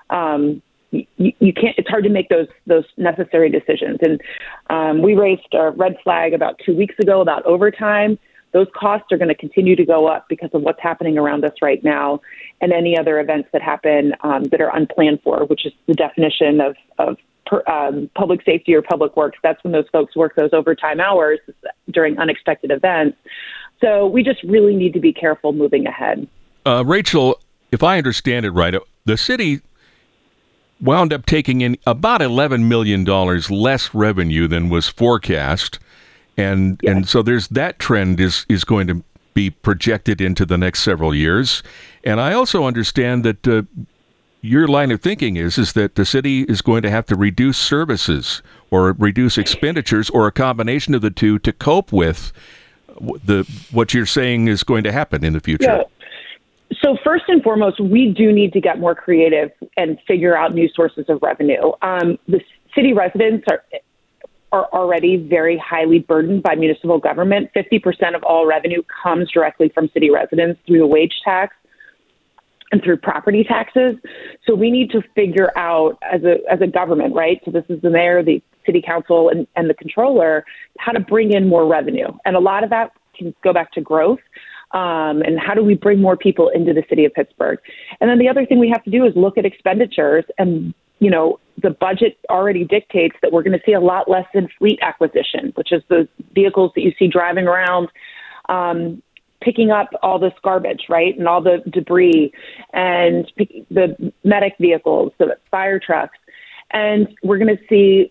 you can't. It's hard to make those necessary decisions. And we raised a red flag about 2 weeks ago about overtime. Those costs are going to continue to go up because of what's happening around us right now, and any other events that happen that are unplanned for, which is the definition of public safety or public works. That's when those folks work those overtime hours during unexpected events. So we just really need to be careful moving ahead. Rachel, if I understand it right, the city wound up taking in about $11 million less revenue than was forecast. And so there's that trend is going to be projected into the next several years. And I also understand that your line of thinking is that the city is going to have to reduce services or reduce expenditures or a combination of the two to cope with what you're saying is going to happen in the future. Yeah. So first and foremost, we do need to get more creative and figure out new sources of revenue. The city residents are already very highly burdened by municipal government. 50% of all revenue comes directly from city residents through the wage tax and through property taxes. So we need to figure out as a government, right? So this is the mayor, the city council, and the controller, how to bring in more revenue. And a lot of that can go back to growth. And how do we bring more people into the city of Pittsburgh? And then the other thing we have to do is look at expenditures. And, the budget already dictates that we're going to see a lot less in fleet acquisition, which is the vehicles that you see driving around, picking up all this garbage, right, and all the debris, and the medic vehicles, the fire trucks. And we're going to see,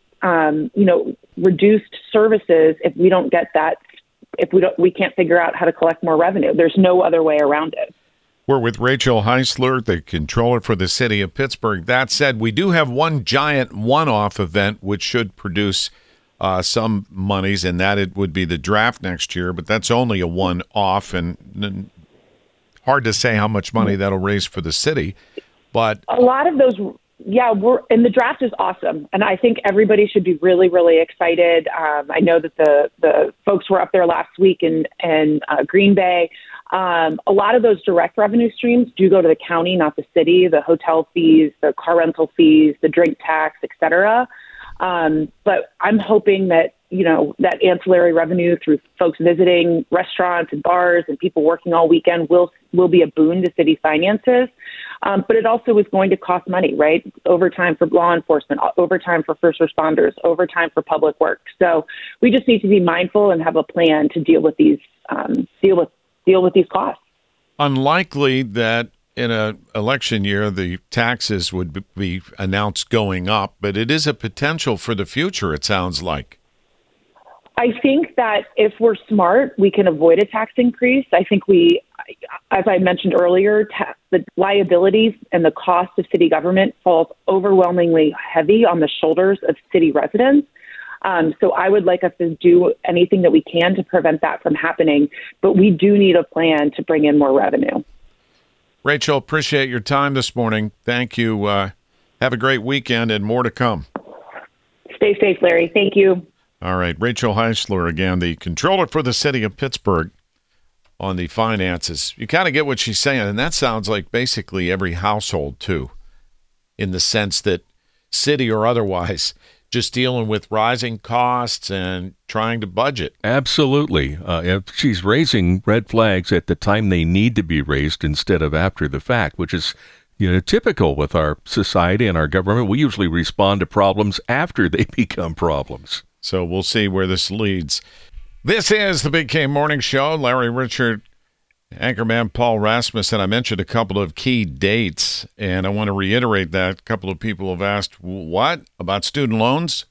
reduced services if we don't get that. If we can't figure out how to collect more revenue. There's no other way around it. We're with Rachel Heisler, the controller for the city of Pittsburgh. That said, we do have one giant one-off event which should produce some monies, and that it would be the draft next year, but that's only a one-off, and hard to say how much money that'll raise for the city. But a lot of those, and the draft is awesome. And I think everybody should be really, really excited. I know that the folks were up there last week in Green Bay. A lot of those direct revenue streams do go to the county, not the city, the hotel fees, the car rental fees, the drink tax, et cetera. But I'm hoping that, that ancillary revenue through folks visiting restaurants and bars and people working all weekend will be a boon to city finances. But it also is going to cost money, right? Overtime for law enforcement, overtime for first responders, overtime for public works. So we just need to be mindful and have a plan to deal with these costs. Unlikely that in an election year the taxes would be announced going up, but it is a potential for the future, it sounds like. I think that if we're smart, we can avoid a tax increase. I think as I mentioned earlier, the liabilities and the cost of city government falls overwhelmingly heavy on the shoulders of city residents. So I would like us to do anything that we can to prevent that from happening, but we do need a plan to bring in more revenue. Rachel, appreciate your time this morning. Thank you. Have a great weekend and more to come. Stay safe, Larry. Thank you. All right. Rachel Heisler, again, the controller for the city of Pittsburgh on the finances. You kind of get what she's saying, and that sounds like basically every household, too, in the sense that city or otherwise, just dealing with rising costs and trying to budget. Absolutely. If she's raising red flags at the time they need to be raised instead of after the fact, which is typical with our society and our government. We usually respond to problems after they become problems. So we'll see where this leads. This is the Big K Morning Show. Larry Richert, anchorman Paul Rasmussen. I mentioned a couple of key dates, and I want to reiterate that. A couple of people have asked, what about student loans?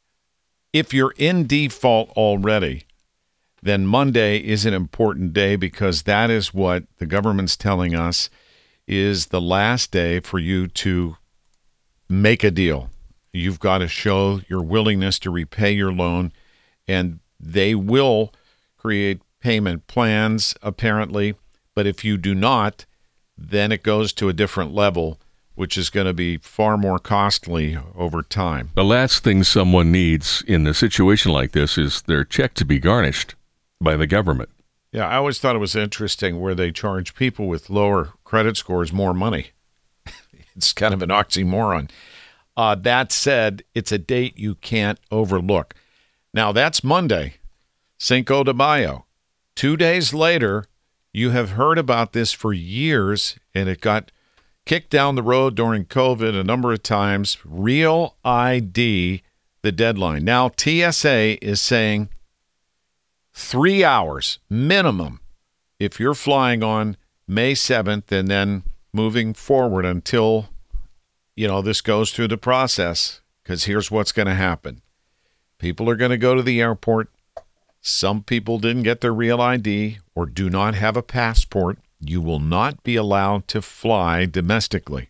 If you're in default already, then Monday is an important day because that is what the government's telling us is the last day for you to make a deal. You've got to show your willingness to repay your loan, and they will create payment plans, apparently. But if you do not, then it goes to a different level, which is going to be far more costly over time. The last thing someone needs in a situation like this is their check to be garnished by the government. Yeah, I always thought it was interesting where they charge people with lower credit scores more money. It's kind of an oxymoron. That said, it's a date you can't overlook. Now, that's Monday, Cinco de Mayo. 2 days later, you have heard about this for years, and it got kicked down the road during COVID a number of times. Real ID, the deadline. Now, TSA is saying 3 hours minimum if you're flying on May 7th and then moving forward until, this goes through the process, because here's what's going to happen. People are going to go to the airport. Some people didn't get their real ID or do not have a passport. You will not be allowed to fly domestically.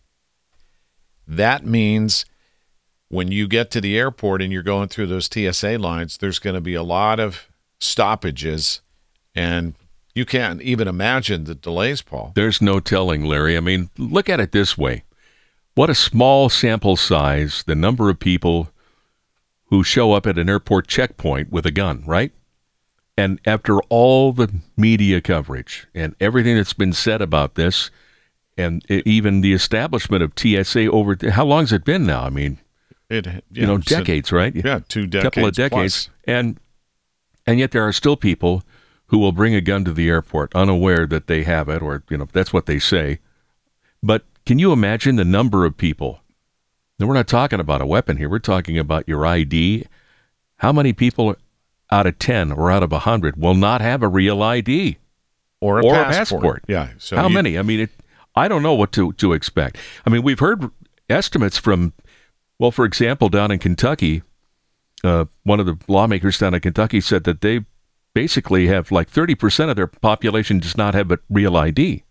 That means when you get to the airport and you're going through those TSA lines, there's going to be a lot of stoppages, and you can't even imagine the delays, Paul. There's no telling, Larry. I mean, look at it this way. What a small sample size, the number of people who show up at an airport checkpoint with a gun, right? And after all the media coverage and everything that's been said about this, and even the establishment of TSA over, how long has it been now? I mean, decades, right? Yeah, 2 decades. Couple of decades. Plus. And yet there are still people who will bring a gun to the airport unaware that they have it, or, that's what they say. But can you imagine the number of people? And we're not talking about a weapon here. We're talking about your ID. How many people out of 10 or out of 100 will not have a real ID or a passport? Yeah. So how many? I mean, I don't know what to expect. I mean, we've heard estimates from, for example, down in Kentucky, one of the lawmakers down in Kentucky said that they basically have like 30% of their population does not have a real ID.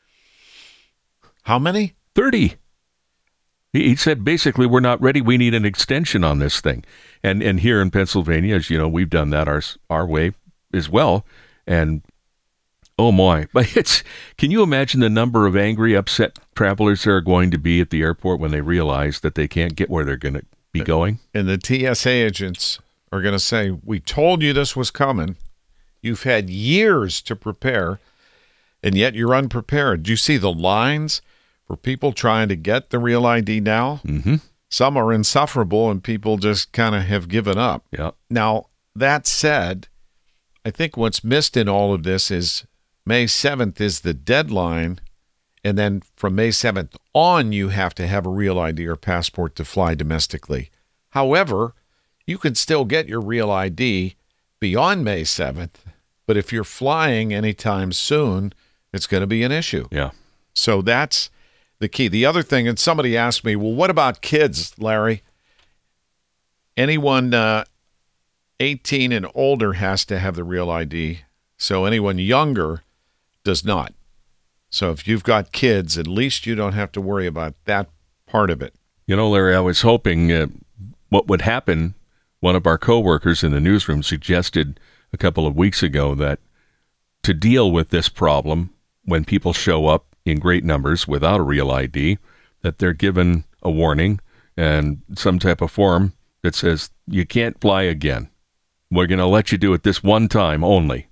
How many? 30. He said, basically, we're not ready. We need an extension on this thing. And here in Pennsylvania, as you know, we've done that our way as well. And Oh, my. But can you imagine the number of angry, upset travelers there are going to be at the airport when they realize that they can't get where they're going to be going? And the TSA agents are going to say, we told you this was coming. You've had years to prepare, and yet you're unprepared. Do you see the lines for people trying to get the Real ID now? Mm-hmm. Some are insufferable, and people just kind of have given up. Yeah. Now, that said, I think what's missed in all of this is May 7th is the deadline, and then from May 7th on, you have to have a Real ID or passport to fly domestically. However, you can still get your Real ID beyond May 7th, but if you're flying anytime soon, it's going to be an issue. Yeah. So that's the key. The other thing, and somebody asked me, well, what about kids, Larry? Anyone 18 and older has to have the Real ID, so anyone younger does not. So if you've got kids, at least you don't have to worry about that part of it. You know, Larry, I was hoping what would happen, one of our coworkers in the newsroom suggested a couple of weeks ago that to deal with this problem, when people show up in great numbers without a Real ID, that they're given a warning and some type of form that says, you can't fly again. We're going to let you do it this one time only,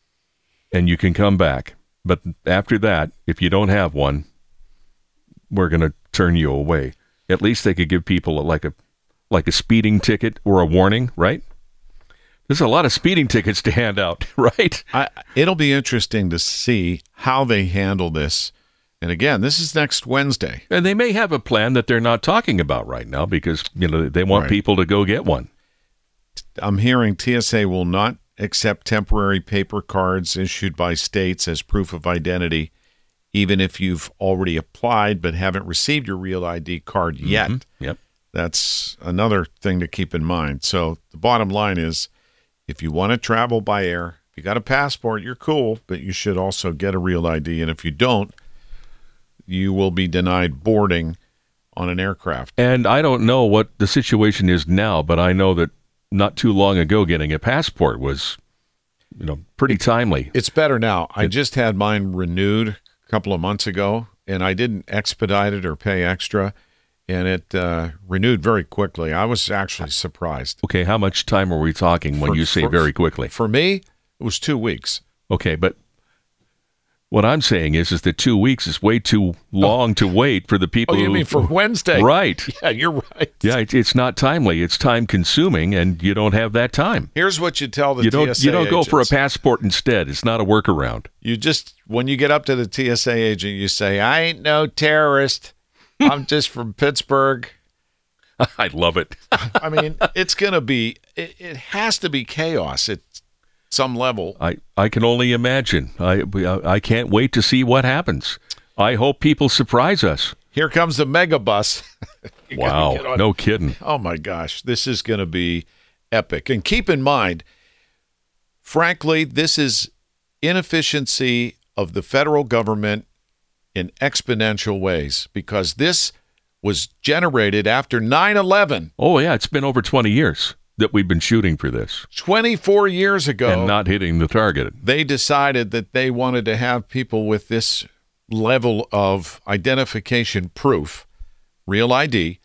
and you can come back. But after that, if you don't have one, we're going to turn you away. At least they could give people like a speeding ticket or a warning, right? There's a lot of speeding tickets to hand out, right? It'll be interesting to see how they handle this. And again, this is next Wednesday. And they may have a plan that they're not talking about right now because, you know, they want people to go get one. I'm hearing TSA will not accept temporary paper cards issued by states as proof of identity, even if you've already applied but haven't received your Real ID card yet. Mm-hmm. Yep. That's another thing to keep in mind. So the bottom line is, if you want to travel by air, if you got a passport, you're cool, but you should also get a Real ID. And if you don't, you will be denied boarding on an aircraft. And I don't know what the situation is now, but I know that not too long ago, getting a passport was, pretty timely. It's better now. I just had mine renewed a couple of months ago, and I didn't expedite it or pay extra, and it renewed very quickly. I was actually surprised. Okay, how much time are we talking when you say very quickly? For me, it was 2 weeks. Okay, but what I'm saying is that 2 weeks is way too long to wait for the people. Oh, you mean for Wednesday? Right. Yeah, you're right. Yeah, it's not timely. It's time consuming, and you don't have that time. Here's what you tell the TSA You don't go agents. for a passport instead. It's not a workaround. You just, when you get up to the TSA agent, you say, I ain't no terrorist. I'm just from Pittsburgh. I love it. I mean, it's going to be, it has to be chaos at some level. I can only imagine. I can't wait to see what happens. I hope people surprise us. Here comes the mega bus. Wow, no kidding. Oh, my gosh. This is going to be epic. And keep in mind, frankly, this is inefficiency of the federal government in exponential ways, because this was generated after 9/11. Oh, yeah, it's been over 20 years that we've been shooting for this. 24 years ago. And not hitting the target. They decided that they wanted to have people with this level of identification proof, Real ID,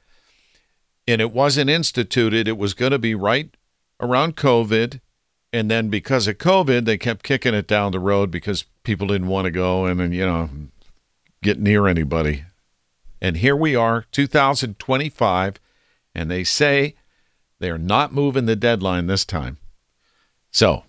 and it wasn't instituted. It was going to be right around COVID, and then because of COVID, they kept kicking it down the road because people didn't want to go and get near anybody. And here we are, 2025, and they say they are not moving the deadline this time. So,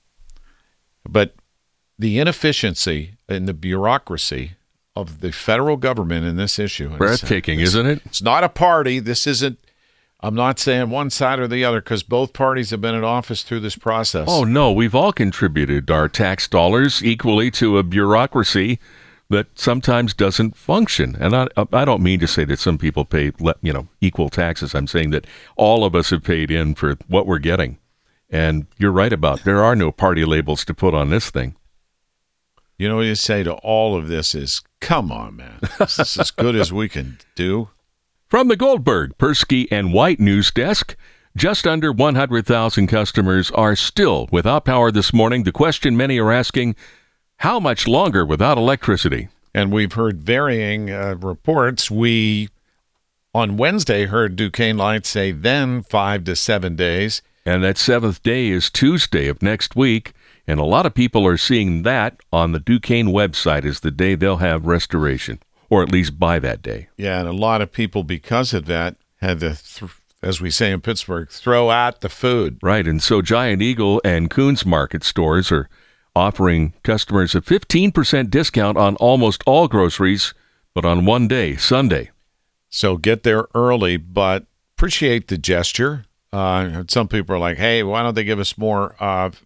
but the inefficiency and the bureaucracy of the federal government in this issue. Breathtaking, isn't it? It's not a party. This isn't, I'm not saying one side or the other, because both parties have been in office through this process. Oh, no, we've all contributed our tax dollars equally to a bureaucracy that sometimes doesn't function. And I don't mean to say that some people pay, equal taxes. I'm saying that all of us have paid in for what we're getting. And you're right about there are no party labels to put on this thing. You know what you say to all of this is, come on, man. This is as good as we can do. From the Goldberg, Persky, and White News Desk, just under 100,000 customers are still without power this morning. The question many are asking, how much longer without electricity? And we've heard varying reports. We, on Wednesday, heard Duquesne Light say then 5 to 7 days. And that 7th day is Tuesday of next week. And a lot of people are seeing that on the Duquesne website as the day they'll have restoration, or at least by that day. Yeah, and a lot of people, because of that, had to, as we say in Pittsburgh, throw out the food. Right, and so Giant Eagle and Coons Market stores are offering customers a 15% discount on almost all groceries, but on one day, Sunday. So get there early, but appreciate the gesture. Some people are like, hey, why don't they give us more?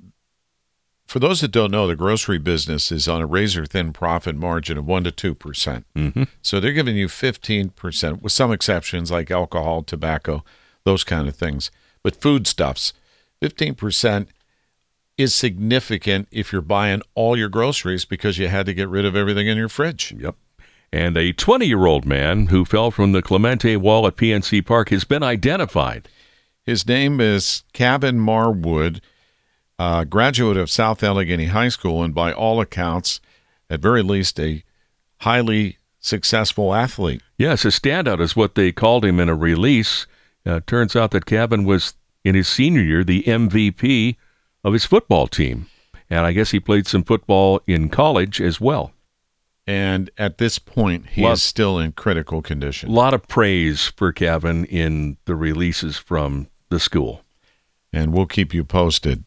For those that don't know, the grocery business is on a razor-thin profit margin of 1% to 2%. Mm-hmm. So they're giving you 15%, with some exceptions like alcohol, tobacco, those kind of things. But foodstuffs, 15% is significant if you're buying all your groceries because you had to get rid of everything in your fridge. Yep. And a 20-year-old man who fell from the Clemente wall at PNC Park has been identified. His name is Kevin Marwood, graduate of South Allegheny High School, and by all accounts, at very least, a highly successful athlete. Yes, a standout is what they called him in a release. Turns out that Kevin was, in his senior year, the MVP of his football team. And I guess he played some football in college as well. And at this point, he is still in critical condition. A lot of praise for Kevin in the releases from the school. And we'll keep you posted.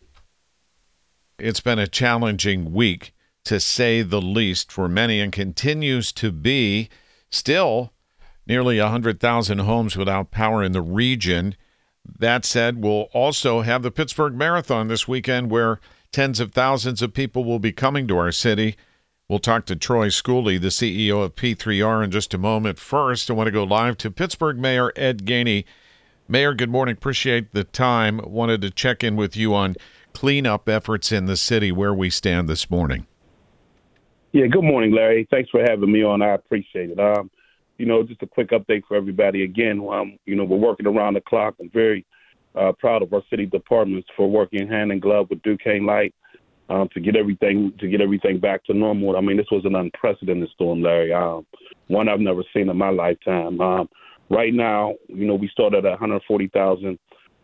It's been a challenging week, to say the least, for many, and continues to be. Still, nearly 100,000 homes without power in the region. That said, we'll also have the Pittsburgh Marathon this weekend, where tens of thousands of people will be coming to our city. We'll talk to Troy Schooley, the CEO of P3R, in just a moment. First, I want to go live to Pittsburgh Mayor Ed Gainey. Mayor, good morning. Appreciate the time. Wanted to check in with you on cleanup efforts in the city, where we stand this morning. Yeah, good morning, Larry. Thanks for having me on. I appreciate it. Just a quick update for everybody. Again, we're working around the clock. I'm very proud of our city departments for working hand in glove with Duquesne Light to get everything back to normal. I mean, this was an unprecedented storm, Larry. One I've never seen in my lifetime. Right now, we started at 140,000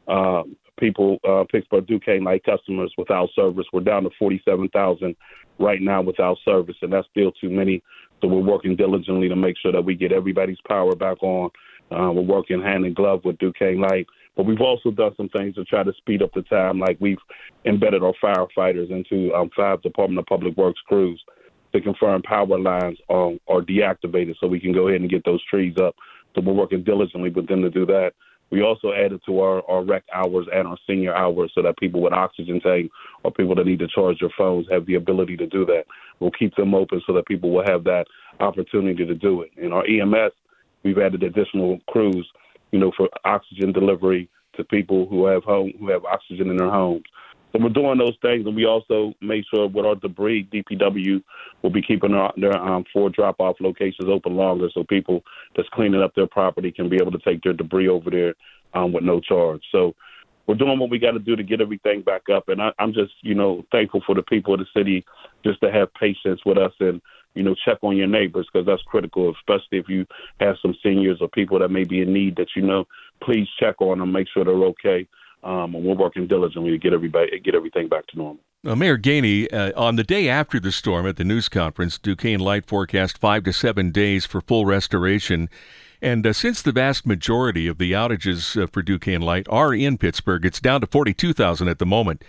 people, Pittsburgh Duquesne Light customers without service. We're down to 47,000 right now without service, and that's still too many. So we're working diligently to make sure that we get everybody's power back on. We're working hand in glove with Duquesne Light. But we've also done some things to try to speed up the time, like we've embedded our firefighters into 5 Department of Public Works crews to confirm power lines are deactivated so we can go ahead and get those trees up. So we're working diligently with them to do that. We also added to our rec hours and our senior hours so that people with oxygen tank or people that need to charge their phones have the ability to do that. We'll keep them open so that people will have that opportunity to do it. In our EMS, we've added additional crews, for oxygen delivery to people who have oxygen in their homes. So we're doing those things, and we also made sure with our debris, DPW will be keeping their 4 drop-off locations open longer so people that's cleaning up their property can be able to take their debris over there with no charge. So we're doing what we got to do to get everything back up, and I'm just, thankful for the people of the city just to have patience with us and, check on your neighbors, because that's critical, especially if you have some seniors or people that may be in need that, please check on them, make sure they're okay. And we're working diligently to get everything back to normal. Mayor Gainey, on the day after the storm at the news conference, Duquesne Light forecast 5 to 7 days for full restoration. And since the vast majority of the outages for Duquesne Light are in Pittsburgh, it's down to 42,000 at the moment.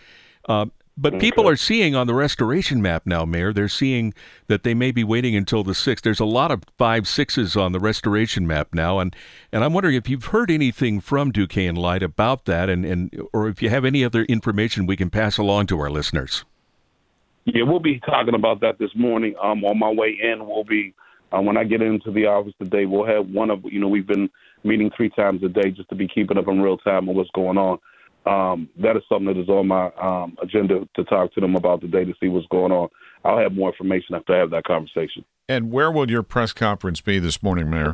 But people are seeing on the restoration map now, Mayor, they're seeing that they may be waiting until the 6th. There's a lot of 5, 6s on the restoration map now, and I'm wondering if you've heard anything from Duquesne Light about that, or if you have any other information we can pass along to our listeners. Yeah, we'll be talking about that this morning. On my way in, we'll be when I get into the office today, we'll have we've been meeting 3 times a day just to be keeping up in real time on what's going on. That is something that is on my agenda to talk to them about today to see what's going on. I'll have more information after I have that conversation. And where will your press conference be this morning, Mayor?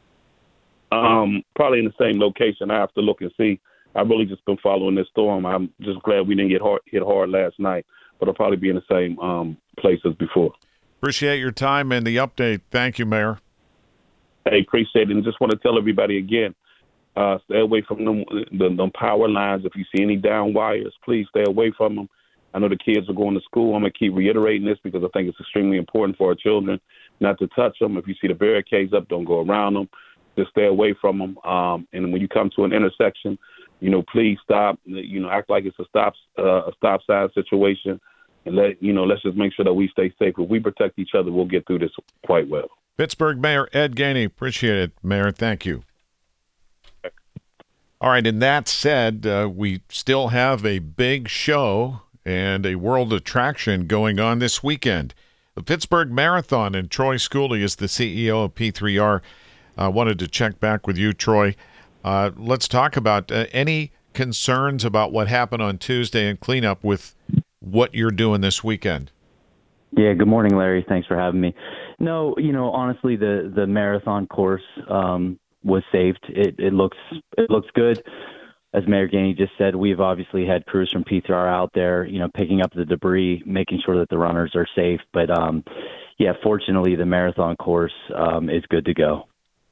Probably in the same location. I have to look and see. I've really just been following this storm. I'm just glad we didn't get hit hard last night. but I'll probably be in the same place as before. Appreciate your time and the update. Thank you, Mayor. Hey, appreciate it. And just want to tell everybody again, stay away from them power lines. If you see any down wires, please stay away from them. I know the kids are going to school. I'm going to keep reiterating this because I think it's extremely important for our children not to touch them. If you see the barricades up, don't go around them. Just stay away from them. And when you come to an intersection, please stop. Act like it's a stop sign situation, and let's just make sure that we stay safe. If we protect each other, we'll get through this quite well. Pittsburgh Mayor Ed Gainey, appreciate it, Mayor. Thank you. All right, and that said, we still have a big show and a world attraction going on this weekend. The Pittsburgh Marathon, and Troy Schooley is the CEO of P3R. I wanted to check back with you, Troy. Let's talk about any concerns about what happened on Tuesday and cleanup with what you're doing this weekend. Yeah, good morning, Larry. Thanks for having me. No, honestly, the marathon course was saved. It looks good. As Mayor Gainey just said, we've obviously had crews from P3R out there, picking up the debris, making sure that the runners are safe. But, fortunately, the marathon course is good to go.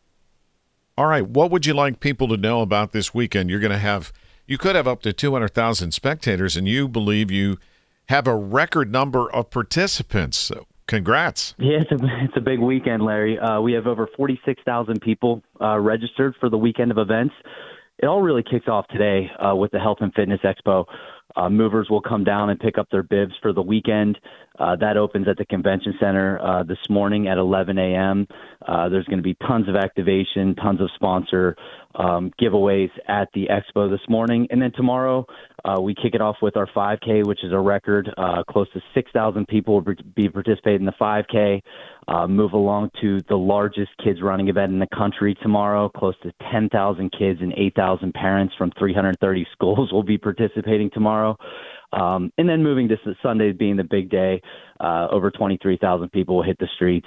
All right. What would you like people to know about this weekend? You could have up to 200,000 spectators, and you believe you have a record number of participants. So congrats. Yeah, it's a big weekend, Larry. We have over 46,000 people registered for the weekend of events. It all really kicks off today with the Health and Fitness Expo. Movers will come down and pick up their bibs for the weekend. That opens at the Convention Center this morning at 11 a.m. There's going to be tons of activation, tons of sponsor giveaways at the Expo this morning. And then tomorrow, we kick it off with our 5K, which is a record. Close to 6,000 people will be participating in the 5K. Move along to the largest kids running event in the country tomorrow. Close to 10,000 kids and 8,000 parents from 330 schools will be participating tomorrow. And then moving to Sunday being the big day, over 23,000 people will hit the streets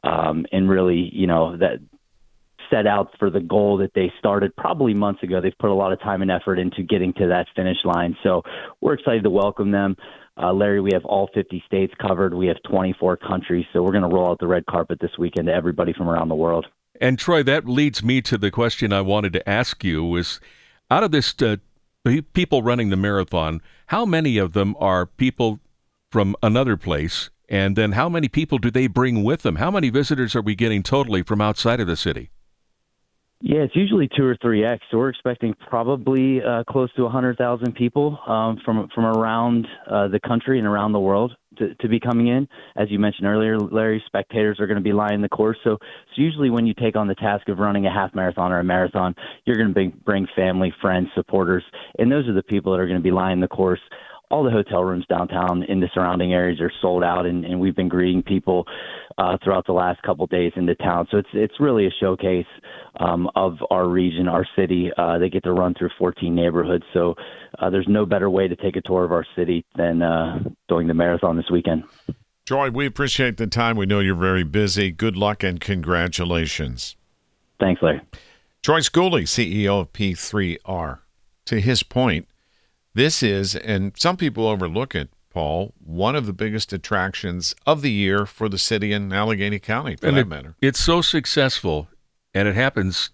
and really, that set out for the goal that they started probably months ago. They've put a lot of time and effort into getting to that finish line. So we're excited to welcome them. Larry, we have all 50 states covered. We have 24 countries. So we're going to roll out the red carpet this weekend to everybody from around the world. And Troy, that leads me to the question I wanted to ask you is, out of this people running the marathon, how many of them are people from another place? And then how many people do they bring with them? How many visitors are we getting totally from outside of the city? Yeah, it's usually 2 or 3x. So we're expecting probably close to 100,000 people from around the country and around the world to be coming in. As you mentioned earlier, Larry, spectators are going to be lining the course. So usually when you take on the task of running a half marathon or a marathon, you're going to bring family, friends, supporters, and those are the people that are going to be lining the course. All the hotel rooms downtown in the surrounding areas are sold out, and we've been greeting people throughout the last couple of days into town. So it's really a showcase of our region, our city. They get to run through 14 neighborhoods. So there's no better way to take a tour of our city than doing the marathon this weekend. Troy, we appreciate the time. We know you're very busy. Good luck and congratulations. Thanks, Larry. Troy Schooley, CEO of P3R. To his point, this is, and some people overlook it, Paul, one of the biggest attractions of the year for the city and Allegheny County, for that matter. It's so successful, and it happens,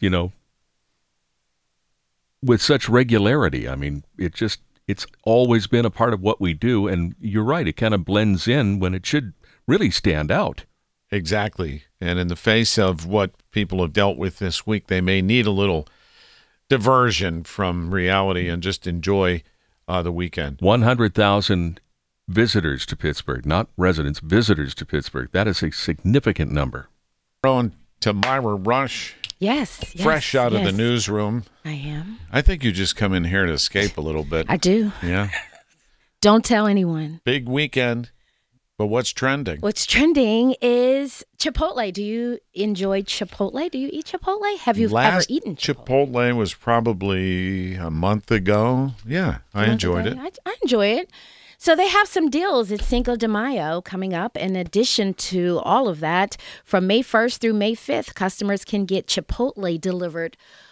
with such regularity. I mean, it's always been a part of what we do, and you're right, it kind of blends in when it should really stand out. Exactly. And in the face of what people have dealt with this week, they may need a little diversion from reality and just enjoy the weekend. 100,000 visitors to Pittsburgh, not residents, visitors to Pittsburgh. That is a significant number. On to Myra Rush. Yes. Fresh out of the newsroom. I am. I think you just come in here to escape a little bit. I do. Yeah. Don't tell anyone. Big weekend. But what's trending? What's trending is Chipotle. Do you enjoy Chipotle? Do you eat Chipotle? Have you ever eaten Chipotle was probably a month ago. Yeah, I enjoyed it. I enjoy it. So they have some deals. It's Cinco de Mayo coming up. In addition to all of that, from May 1st through May 5th, customers can get Chipotle delivered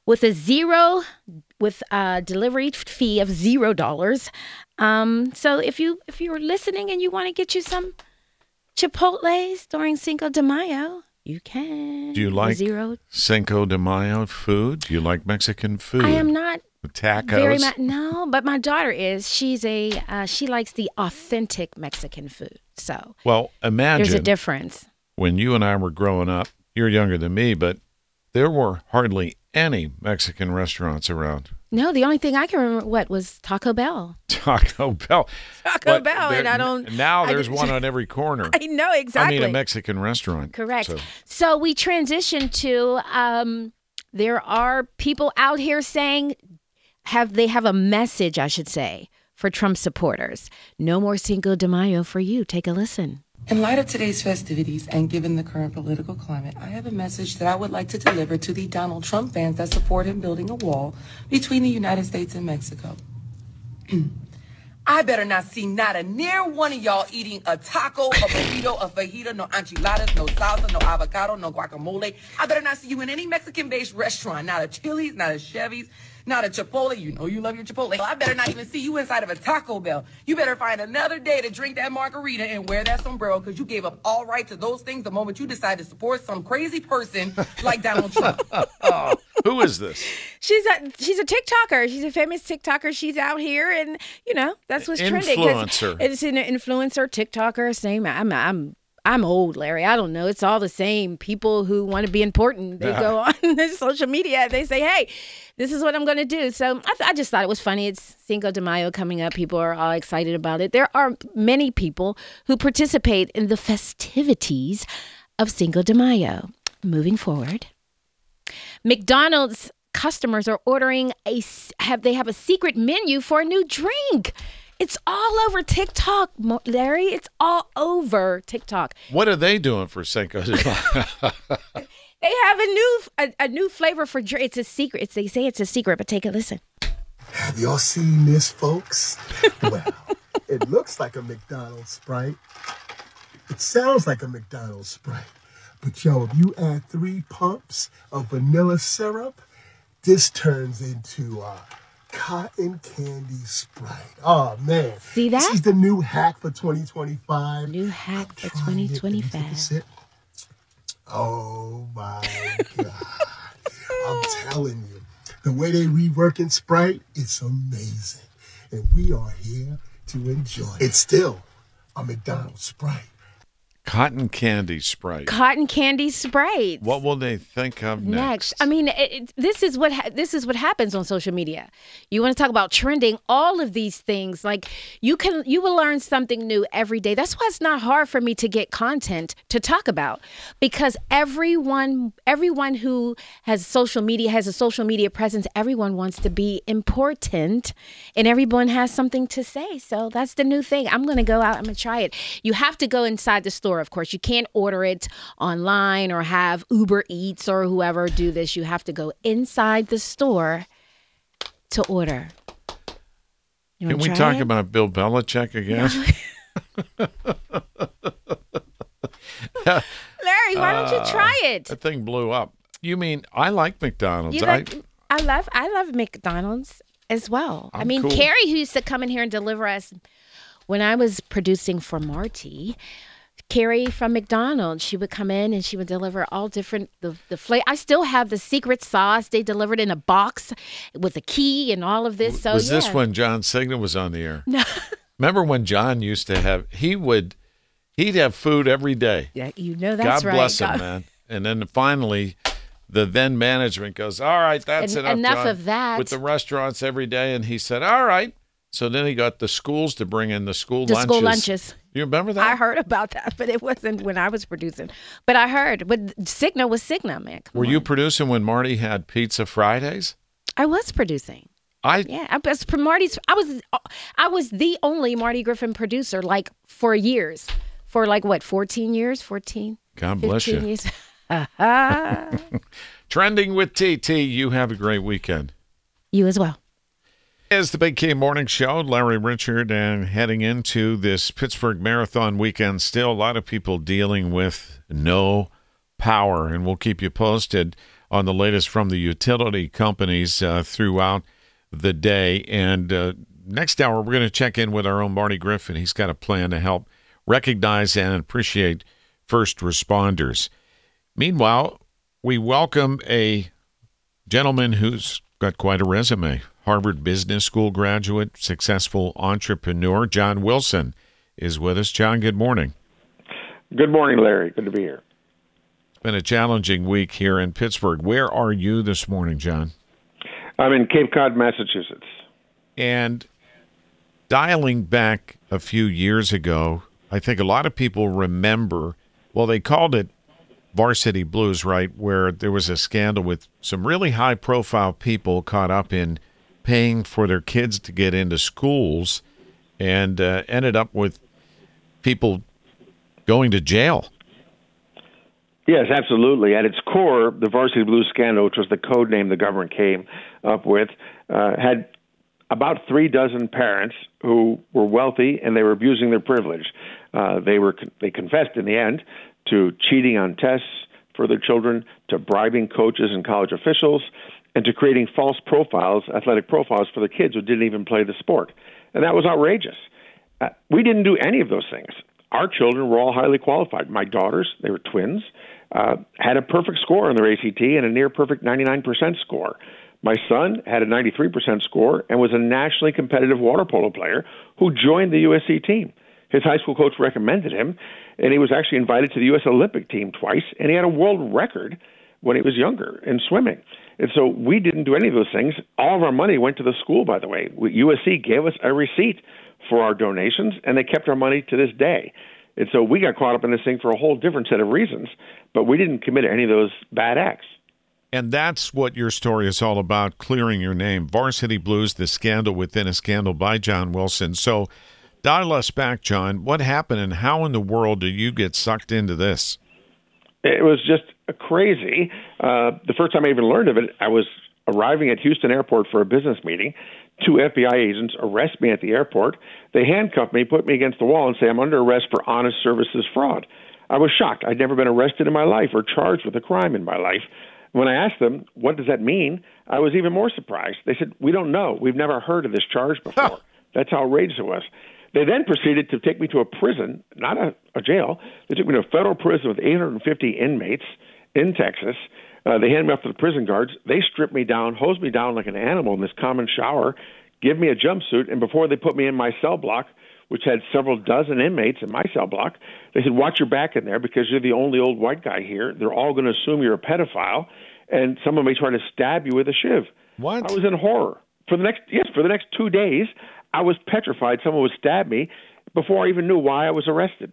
with a delivery fee of $0. So if you're listening and you want to get you some Chipotles during Cinco de Mayo, you can. Do you like Zero. Cinco de Mayo food? Do you like Mexican food? I am not tacos. very much. No, but my daughter is. She's she likes the authentic Mexican food. So well, imagine there's a difference. When you and I were growing up, you're younger than me, but there were hardly any Mexican restaurants around. No, the only thing I can remember was Taco Bell. Taco Bell. Taco Bell, and I don't. Now there's one on every corner. I know exactly. I mean, a Mexican restaurant. Correct. So we transitioned to. There are people out here saying they have a message, I should say, for Trump supporters. No more Cinco de Mayo for you. Take a listen. In light of today's festivities and given the current political climate, I have a message that I would like to deliver to the Donald Trump fans that support him building a wall between the United States and Mexico. I better not see not a near one of y'all eating a taco, a burrito, a fajita, no enchiladas, no salsa, no avocado, no guacamole. I better not see you in any Mexican-based restaurant, not a Chili's, not a Chevy's, not a Chipotle. You know you love your Chipotle. I better not even see you inside of a Taco Bell. You better find another day to drink that margarita and wear that sombrero because you gave up all right to those things the moment you decided to support some crazy person like Donald Trump. Oh, who is this? She's a TikToker. She's a famous TikToker. She's out here, and that's what's trending. Influencer. It's an influencer, TikToker. Same. I'm old, Larry. I don't know. It's all the same. People who want to be important, they go on social media and they say, hey, this is what I'm going to do. So I just thought it was funny. It's Cinco de Mayo coming up. People are all excited about it. There are many people who participate in the festivities of Cinco de Mayo. Moving forward, McDonald's customers are ordering they have a secret menu for a new drink. It's all over TikTok, Larry. It's all over TikTok. What are they doing for Cinco de Mayo? They have a new flavor for drink. It's a secret. They say it's a secret, but take a listen. Have y'all seen this, folks? Well, it looks like a McDonald's Sprite. It sounds like a McDonald's Sprite. But yo, if you add 3 pumps of vanilla syrup, this turns into cotton candy Sprite. Oh, man. See that? This is the new hack for 2025. New hack for 2025. Oh, my God. I'm telling you, the way they reworking Sprite, it's amazing. And we are here to enjoy it. It's still a McDonald's Sprite. Cotton candy Sprite. Cotton candy Sprite. What will they think of next? I mean, this is what happens on social media. You want to talk about trending? All of these things, like you will learn something new every day. That's why it's not hard for me to get content to talk about, because everyone who has social media has a social media presence. Everyone wants to be important, and everyone has something to say. So that's the new thing. I'm going to go out. I'm going to try it. You have to go inside the store. Of course, you can't order it online or have Uber Eats or whoever do this. You have to go inside the store to order. Can we talk about Bill Belichick again? Larry, why don't you try it? That thing blew up. You mean I like McDonald's? I love McDonald's as well. I mean, cool. Carrie, who used to come in here and deliver us when I was producing for Marty. Carrie from McDonald's, she would come in and she would deliver all different the flavor. I still have the secret sauce. They delivered in a box with a key and all of this. So was this when John Cigna was on the air? No. Remember when John used to have? He'd have food every day. Yeah, that's God right. Bless him, man. And then finally, the then management goes, "All right, that's enough. Enough John, of that." With the restaurants every day, and he said, "All right." So then he got the schools to bring in the school lunches. School lunches. You remember that? I heard about that, but it wasn't when I was producing. But I heard. But Cigna was Cigna, man. Were you producing when Marty had Pizza Fridays? I was producing. I was the only Marty Griffin producer, like, for years. For 14 years? 14? God bless you. Years. Trending with TT. You have a great weekend. You as well. It's the Big K Morning Show. Larry Richard, and heading into this Pittsburgh Marathon weekend, still a lot of people dealing with no power, and we'll keep you posted. on the latest from the utility companies throughout the day. And next hour, we're going to check in with our own Marty Griffin. He's got a plan to help recognize and appreciate first responders. Meanwhile, we welcome a gentleman who's got quite a resume. Harvard Business School graduate, successful entrepreneur. John Wilson is with us. John, good morning. Good morning, Larry. Good to be here. It's been a challenging week here in Pittsburgh. Where are you this morning, John? I'm in Cape Cod, Massachusetts. And dialing back a few years ago, I think a lot of people remember, well, they called it Varsity Blues, right, where there was a scandal with some really high-profile people caught up in paying for their kids to get into schools and ended up with people going to jail. Yes, absolutely. At its core, the Varsity Blues scandal, which was the code name the government came up with, had about 36 parents who were wealthy and they were abusing their privilege. They confessed in the end to cheating on tests for their children, to bribing coaches and college officials, and to creating false profiles, athletic profiles for the kids who didn't even play the sport. And that was outrageous. We didn't do any of those things. Our children were all highly qualified. My daughters, they were twins, had a perfect score on their ACT and a near-perfect 99% score. My son had a 93% score and was a nationally competitive water polo player who joined the USC team. His high school coach recommended him, and he was actually invited to the U.S. Olympic team twice, and he had a world record when he was younger in swimming. And so we didn't do any of those things. All of our money went to the school, by the way. USC gave us a receipt for our donations, and they kept our money to this day. And so we got caught up in this thing for a whole different set of reasons, but we didn't commit any of those bad acts. And that's what your story is all about, clearing your name. Varsity Blues, the scandal within a scandal by John Wilson. So dial us back, John. What happened and how in the world did you get sucked into this? It was just crazy. The first time I even learned of it, I was arriving at Houston Airport for a business meeting. 2 FBI agents arrest me at the airport. They handcuff me, put me against the wall, and say I'm under arrest for honest services fraud. I was shocked. I'd never been arrested in my life or charged with a crime in my life. When I asked them, what does that mean? I was even more surprised. They said, we don't know. We've never heard of this charge before. That's how outrageous it was. They then proceeded to take me to a prison, not a jail. They took me to a federal prison with 850 inmates in Texas. They handed me off to the prison guards. They stripped me down, hosed me down like an animal in this common shower, give me a jumpsuit, and before they put me in my cell block, which had several dozen inmates in my cell block, they said, watch your back in there because you're the only old white guy here. They're all going to assume you're a pedophile, and someone may try to stab you with a shiv. What? I was in horror. For the next 2 days, I was petrified someone would stab me before I even knew why I was arrested.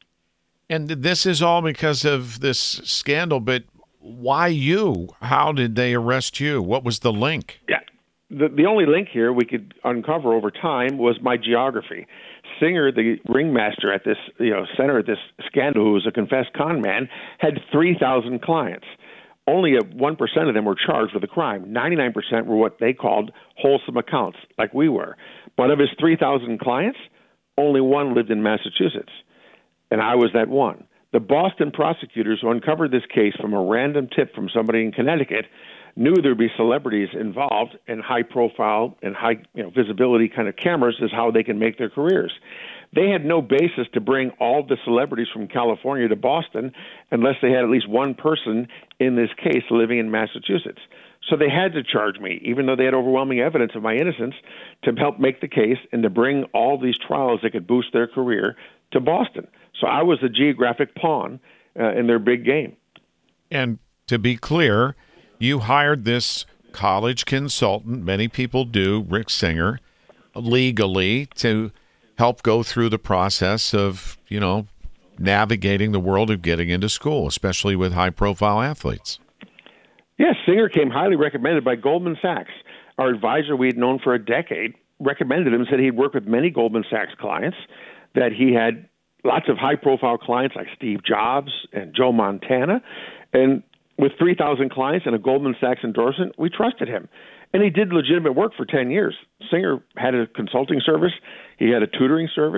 And this is all because of this scandal, but why you? How did they arrest you? What was the link? Yeah. The only link here we could uncover over time was my geography. Singer, the ringmaster at this center at this scandal, who was a confessed con man, had 3,000 clients. Only 1% of them were charged with a crime. 99% were what they called wholesome accounts, like we were. But of his 3,000 clients, only one lived in Massachusetts, and I was that one. The Boston prosecutors who uncovered this case from a random tip from somebody in Connecticut knew there'd be celebrities involved, and high-profile and high visibility kind of cameras is how they can make their careers. They had no basis to bring all the celebrities from California to Boston unless they had at least one person in this case living in Massachusetts. So they had to charge me, even though they had overwhelming evidence of my innocence, to help make the case and to bring all these trials that could boost their career to Boston. So I was a geographic pawn in their big game. And to be clear, you hired this college consultant, many people do, Rick Singer, legally to help go through the process of, navigating the world of getting into school, especially with high-profile athletes. Yes, Singer came highly recommended by Goldman Sachs. Our advisor we had known for a decade recommended him, said he'd worked with many Goldman Sachs clients, that he had lots of high-profile clients like Steve Jobs and Joe Montana. And with 3,000 clients and a Goldman Sachs endorsement, we trusted him. And he did legitimate work for 10 years. Singer had a consulting service. He had a tutoring service.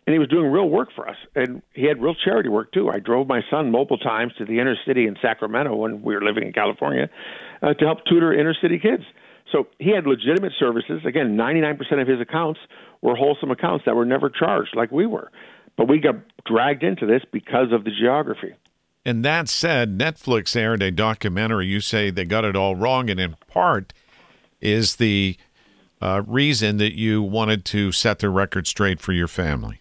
And he was doing real work for us. And he had real charity work, too. I drove my son multiple times to the inner city in Sacramento when we were living in California to help tutor inner city kids. So he had legitimate services. Again, 99% of his accounts were wholesome accounts that were never charged like we were. But we got dragged into this because of the geography. And that said, Netflix aired a documentary. You say they got it all wrong, and in part is the reason that you wanted to set the record straight for your family.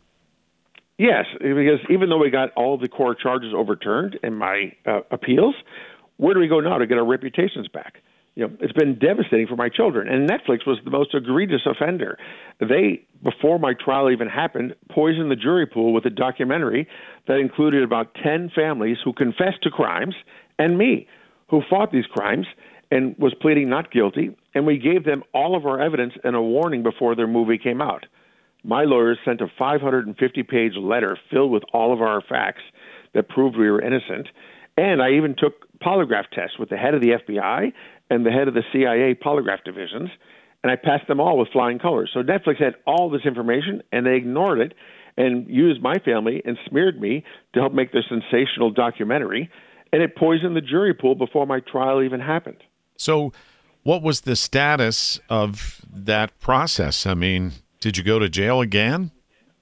Yes, because even though we got all the core charges overturned in my appeals, where do we go now to get our reputations back? It's been devastating for my children. And Netflix was the most egregious offender. They, before my trial even happened, poisoned the jury pool with a documentary that included about 10 families who confessed to crimes and me, who fought these crimes and was pleading not guilty. And we gave them all of our evidence and a warning before their movie came out. My lawyers sent a 550-page letter filled with all of our facts that proved we were innocent. And I even took polygraph tests with the head of the FBI and the head of the CIA polygraph divisions, and I passed them all with flying colors. So Netflix had all this information, and they ignored it and used my family and smeared me to help make their sensational documentary, and it poisoned the jury pool before my trial even happened. So what was the status of that process? I mean, did you go to jail again?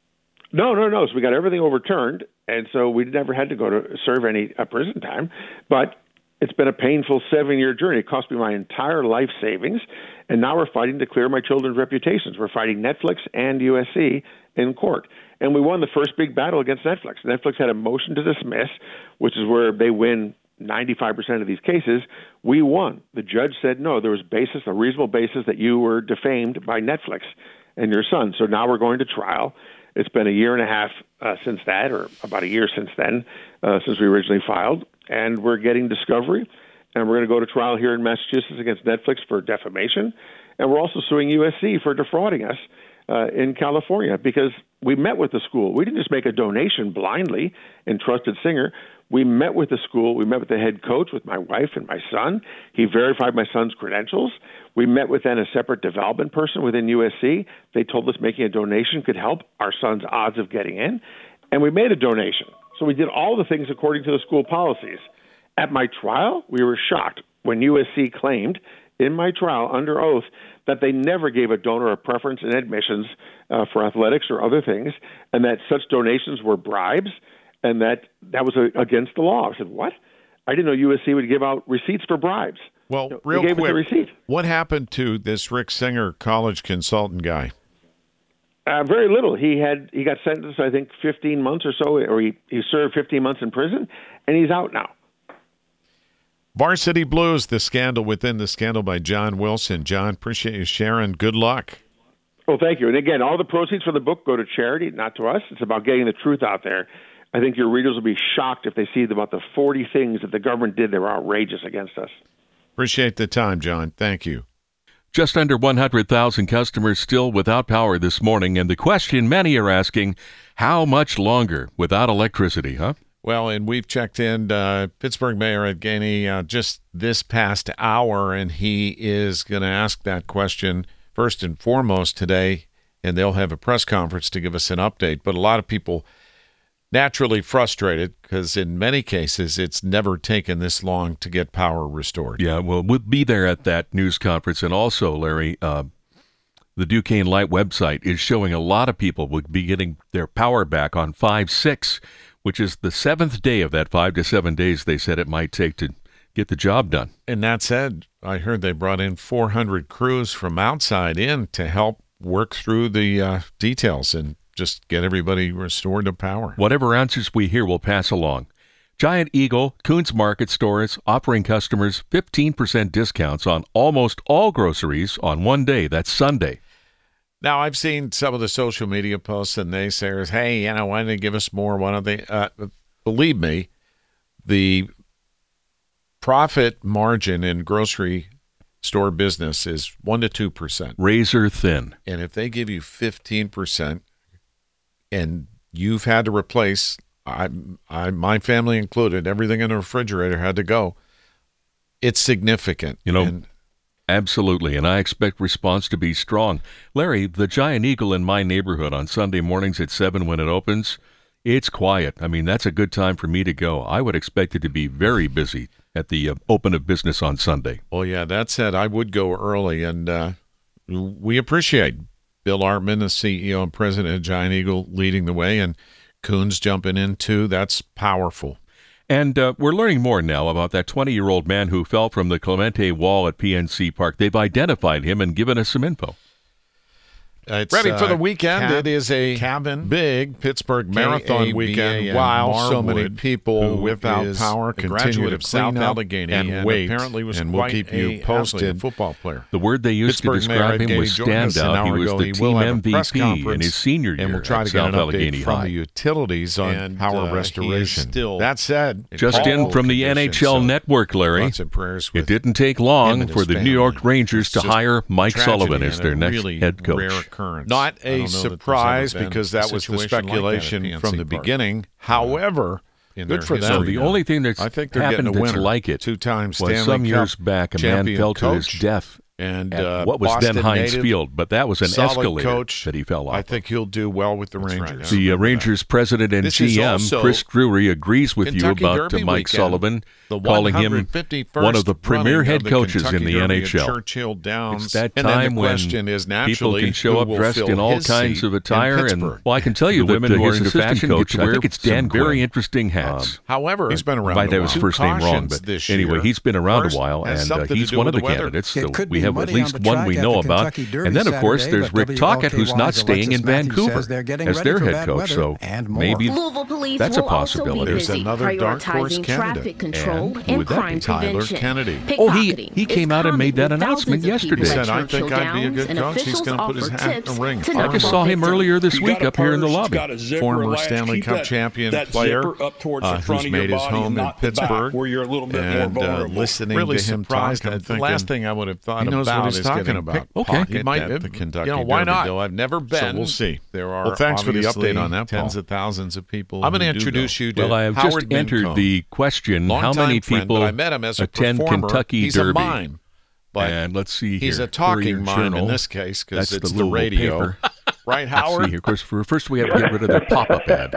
No. So we got everything overturned, and so we never had to go to serve any prison time. But it's been a painful 7-year journey. It cost me my entire life savings, and now we're fighting to clear my children's reputations. We're fighting Netflix and USC in court. And we won the first big battle against Netflix. Netflix had a motion to dismiss, which is where they win 95% of these cases. We won. The judge said, no, there was a reasonable basis that you were defamed by Netflix and your son. So now we're going to trial. It's been a year and a half since that, or about a year since then, since we originally filed. And we're getting discovery, and we're going to go to trial here in Massachusetts against Netflix for defamation. And we're also suing USC for defrauding us in California because we met with the school. We didn't just make a donation blindly in Trusted Singer. We met with the school. We met with the head coach, with my wife and my son. He verified my son's credentials. We met with then a separate development person within USC. They told us making a donation could help our son's odds of getting in. And we made a donation. So we did all the things according to the school policies. At my trial, we were shocked when USC claimed in my trial under oath that they never gave a donor a preference in admissions for athletics or other things, and that such donations were bribes, and that was against the law. I said, what? I didn't know USC would give out receipts for bribes. Well, real quick, the receipt. What happened to this Rick Singer college consultant guy? Very little. He got sentenced, I think, 15 months or so, or he served 15 months in prison, and he's out now. Varsity Blues, the scandal within the scandal by John Wilson. John, appreciate you sharing. Good luck. Well, thank you. And again, all the proceeds from the book go to charity, not to us. It's about getting the truth out there. I think your readers will be shocked if they see about the 40 things that the government did that were outrageous against us. Appreciate the time, John. Thank you. Just under 100,000 customers still without power this morning, and the question many are asking, how much longer without electricity, huh? Well, and we've checked in Pittsburgh Mayor Ed Gainey just this past hour, and he is going to ask that question first and foremost today, and they'll have a press conference to give us an update. But a lot of people naturally frustrated because in many cases it's never taken this long to get power restored. Yeah, well, we'll be there at that news conference. And also, Larry, the Duquesne Light website is showing a lot of people will be getting their power back on 5/6, which is the 7th day of that 5 to 7 days they said it might take to get the job done. And that said, I heard they brought in 400 crews from outside in to help work through the details and just get everybody restored to power. Whatever answers we hear, we'll pass along. Giant Eagle, Coons Market stores offering customers 15% discounts on almost all groceries on one day. That's Sunday. Now, I've seen some of the social media posts and naysayers, hey, why don't they give us more? Why don't they? Believe me, the profit margin in grocery store business is 1% to 2%. Razor thin. And if they give you 15%, and you've had to replace, my family included, everything in the refrigerator had to go, it's significant. And Absolutely, and I expect response to be strong. Larry, the Giant Eagle in my neighborhood on Sunday mornings at 7 when it opens, it's quiet. I mean, that's a good time for me to go. I would expect it to be very busy at the open of business on Sunday. Well, yeah, that said, I would go early, and we appreciate Bill Artman, the CEO and president of Giant Eagle, leading the way, and Coons jumping in, too. That's powerful. And we're learning more now about that 20-year-old man who fell from the Clemente Wall at PNC Park. They've identified him and given us some info. It's, ready for the weekend. It is a big Pittsburgh Marathon weekend. While so many people without power continue to South Allegheny and wait, apparently was and we'll keep you posted. Football player. The word they used to describe him was standout. He was the team MVP in his senior year, and we'll try to get an update from the utilities on power restoration. That said, just in from the NHL Network, Larry, it didn't take long for the New York Rangers to hire Mike Sullivan as their next head coach. Not a surprise because that was the speculation from the beginning. However, good for them. So the only thing that's I think they're happened getting a that's winner. like it Two-time was Stanley some Cup years back a man fell to his death and at what was Boston then Heinz native, Field, but that was an solid escalator coach. that he fell off. I think he'll do well with the Rangers. The Rangers president and GM, Chris Drury, agrees with Kentucky you about Derby Mike weekend, Sullivan, the calling him 151st one of the premier running head of the coaches Kentucky in the Derby at NHL. Churchill Downs. It's that And then time the when question is people naturally can show who up will dressed fill in all his kinds seat of in attire. And Pittsburgh. well, I can tell you The that women who are his into assistant fashion coach, get to I wear think it's Dan some Quinn. very interesting hats. However, he's been around. If I had his first name wrong, but anyway, he's been around a while, and he's one of the candidates. So we have at least one we know about. And then, of course, there's Rick Tocchet, who's not staying in Vancouver as their head coach. So maybe Louisville police that's a will also be possibility. busy prioritizing traffic control and crime prevention. Oh, he came out and made that announcement yesterday. He said, I think I'd be a good coach. He's going to put his hat in the ring. I just saw him earlier this week up here in the lobby. Former Stanley Cup champion player who's made his home in Pittsburgh. And listening to him talk, the last thing I would have thought about is getting about. Okay, he might at the Kentucky Derby. Why not? Though I've never been. So we'll see. There are well, thanks for the update on that, tens Paul. of thousands of people. I'm going to introduce you to Well, I have Howard just entered Mincone. the question: how many Friend, people but I met him as a attend performer. Kentucky He's Derby? a mime, but and let's see here. he's a talking Courier mime Journal. in this case because That's it's the the radio. Paper. Right, Let's Howard? see here. Of course, first we have to get rid of their pop-up ad.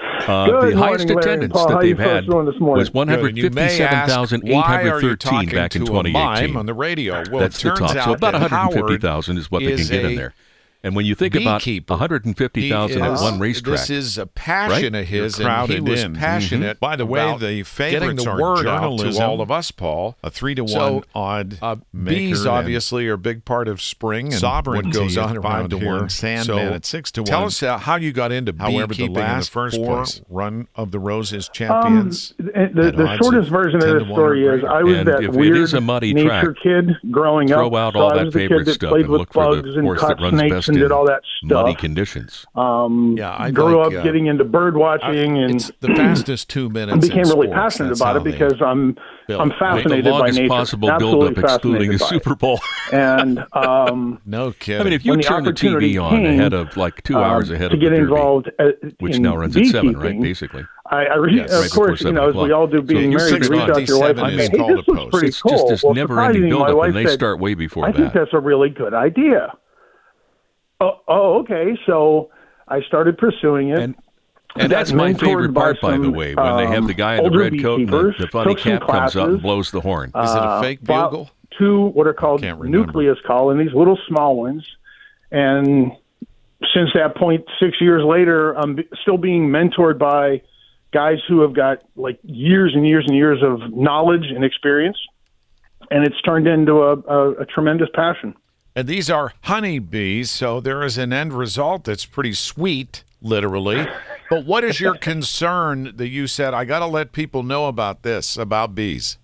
Good The highest morning, Larry attendance and Paul. that How they've you folks had doing this morning? was Good. And you may ask, why are you 157,813 talking back in to a mime 2018. on the radio? Well, That's it the turns top. out So about that 150,000 is what they can is get in a there. And when you think about beekeeper. 150,000 at one racetrack, This is a passion right? of his, You're and he crowded was in. passionate. By the way, about the getting the word out to all of us, Paul. A 3-to-1 So, odd bees maker obviously are a big part of spring and sovereignty what goes on at around 5-to-1, here. Sandman So, at 6-to-1. Tell us how you got into However, the beekeeping last in the first four place. run of the Roses champions. The shortest version of this story is I was And that if it weird is a muddy nature track, kid growing throw up. out So all I that was the favorite kid that stuff played and with look for the bugs and horse caught that runs snakes best and did in all that stuff. muddy conditions. I Grew like, up getting into bird watching and it's the fastest 2 minutes. and became in really sports. passionate That's about how it they because I'm fascinated the by longest nature. possible Absolutely build-up, excluding a fascinated by Super Bowl. it. And no kidding. I mean, if you when the turn the opportunity TV on came, ahead of like 2 hours ahead to of get the Derby, involved which in now runs at 7, right? beekeeping, Basically. Yes, right of course, before you know, as 7 we all do, being So married, you reach out to your wife and say, "Hey, this looks pretty It's cool." just this Well, never-ending surprisingly, my build-up, wife and they said, start way before I that. think that's a really good idea. Oh, okay. So I started pursuing it. And that's my favorite part, by the way, when they have the guy in the red coat and the funny cap comes up and blows the horn. Is it a fake bugle? Two what are called nucleus call, and these little small ones. And since that point, 6 years later, I'm still being mentored by guys who have got like years and years and years of knowledge and experience, and it's turned into a tremendous passion. And these are honeybees, so there is an end result that's pretty sweet, literally. But what is your concern that you said, I got to let people know about this, about bees?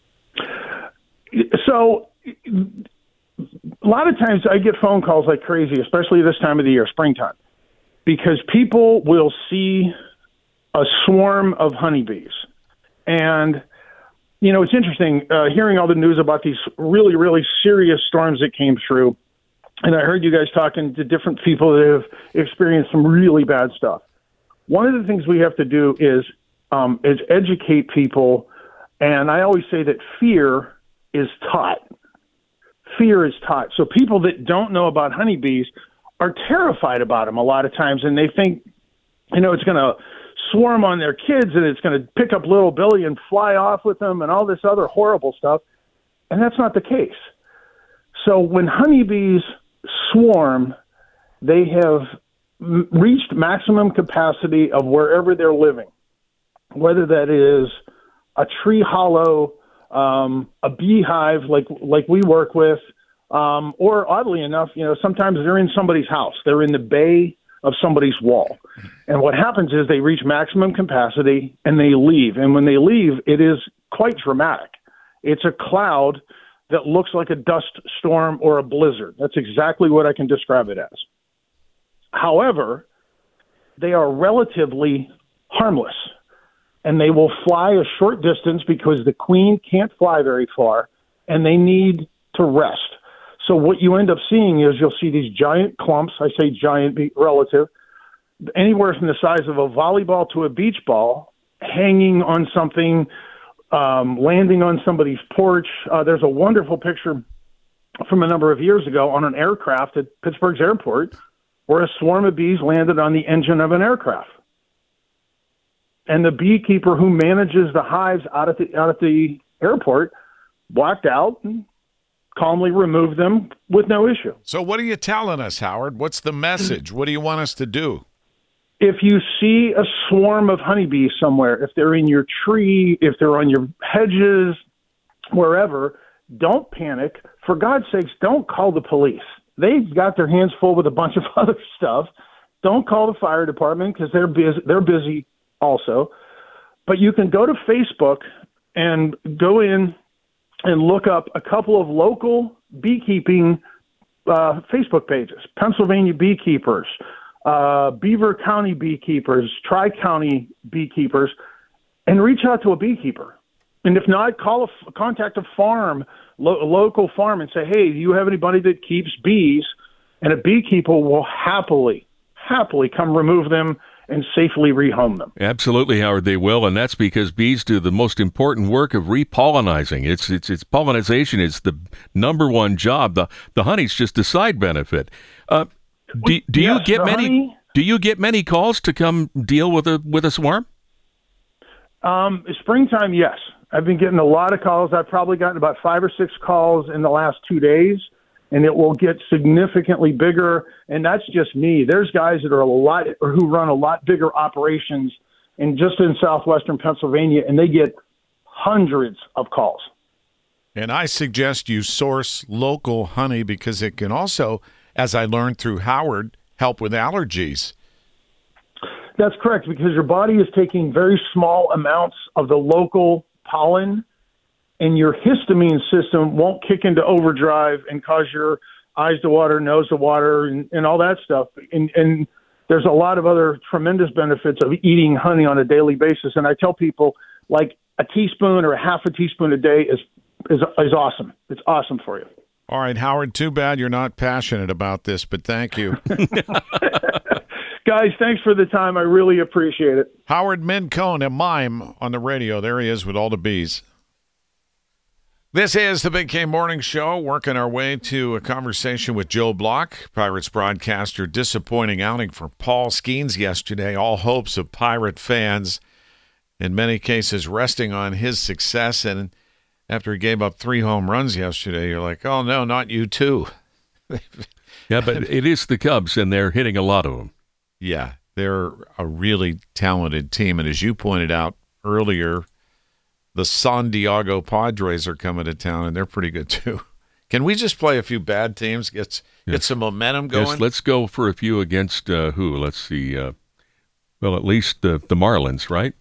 So a lot of times I get phone calls like crazy, especially this time of the year, springtime, because people will see a swarm of honeybees. And, you know, it's interesting hearing all the news about these really, really serious storms that came through. And I heard you guys talking to different people that have experienced some really bad stuff. One of the things we have to do is educate people. And I always say that fear is taught. fear is taught. So people that don't know about honeybees are terrified about them a lot of times, and they think, it's going to swarm on their kids and it's going to pick up little Billy and fly off with them and all this other horrible stuff. And that's not the case. So when honeybees swarm, they have reached maximum capacity of wherever they're living, whether that is a tree hollow, a beehive like we work with, or oddly enough, sometimes they're in somebody's house. They're in the bay of somebody's wall. And what happens is they reach maximum capacity and they leave. And when they leave, it is quite dramatic. It's a cloud that looks like a dust storm or a blizzard. That's exactly what I can describe it as. However, they are relatively harmless, and they will fly a short distance because the queen can't fly very far, and they need to rest. So what you end up seeing is you'll see these giant clumps. I say giant, relative, anywhere from the size of a volleyball to a beach ball, hanging on something, landing on somebody's porch. There's a wonderful picture from a number of years ago on an aircraft at Pittsburgh's airport where a swarm of bees landed on the engine of an aircraft. And the beekeeper who manages the hives out at the airport blacked out and calmly removed them with no issue. So what are you telling us, Howard? What's the message? What do you want us to do? If you see a swarm of honeybees somewhere, if they're in your tree, if they're on your hedges, wherever, don't panic. For God's sakes, don't call the police. They've got their hands full with a bunch of other stuff. Don't call the fire department because they're busy also. But you can go to Facebook and go in and look up a couple of local beekeeping Facebook pages, Pennsylvania beekeepers, Beaver County beekeepers, Tri-County beekeepers, and reach out to a beekeeper. And if not, contact a farm, a local farm, and say, hey, do you have anybody that keeps bees? And a beekeeper will happily come remove them and safely rehome them. Absolutely, Howard, they will, and that's because bees do the most important work of repollinizing. It's pollination is the number one job. The honey's just a side benefit. Do you get many calls to come deal with a swarm? Springtime, yes. I've been getting a lot of calls. I've probably gotten about 5 or 6 calls in the last 2 days, and it will get significantly bigger. And that's just me. There's guys that are who run a lot bigger operations in southwestern Pennsylvania, and they get hundreds of calls. And I suggest you source local honey because it can also, as I learned through Howard, help with allergies. That's correct, because your body is taking very small amounts of the local pollen, and your histamine system won't kick into overdrive and cause your eyes to water, nose to water, and all that stuff. And there's a lot of other tremendous benefits of eating honey on a daily basis. And I tell people, like, a teaspoon or a half a teaspoon a day is awesome. It's awesome for you. All right, Howard, too bad you're not passionate about this, but thank you. Guys, thanks for the time. I really appreciate it. Howard Mincone, a mime on the radio. There he is with all the bees. This is the Big K Morning Show, working our way to a conversation with Joe Block, Pirates broadcaster. Disappointing outing for Paul Skeens yesterday. All hopes of Pirate fans, in many cases, resting on his success. And after he gave up 3 home runs yesterday, you're like, oh, no, not you too. Yeah, but it is the Cubs, and they're hitting a lot of them. Yeah, they're a really talented team. And as you pointed out earlier, the San Diego Padres are coming to town, and they're pretty good too. Can we just play a few bad teams, get some momentum going? Yes, let's go for a few against who? Let's see. Well, at least the Marlins, right?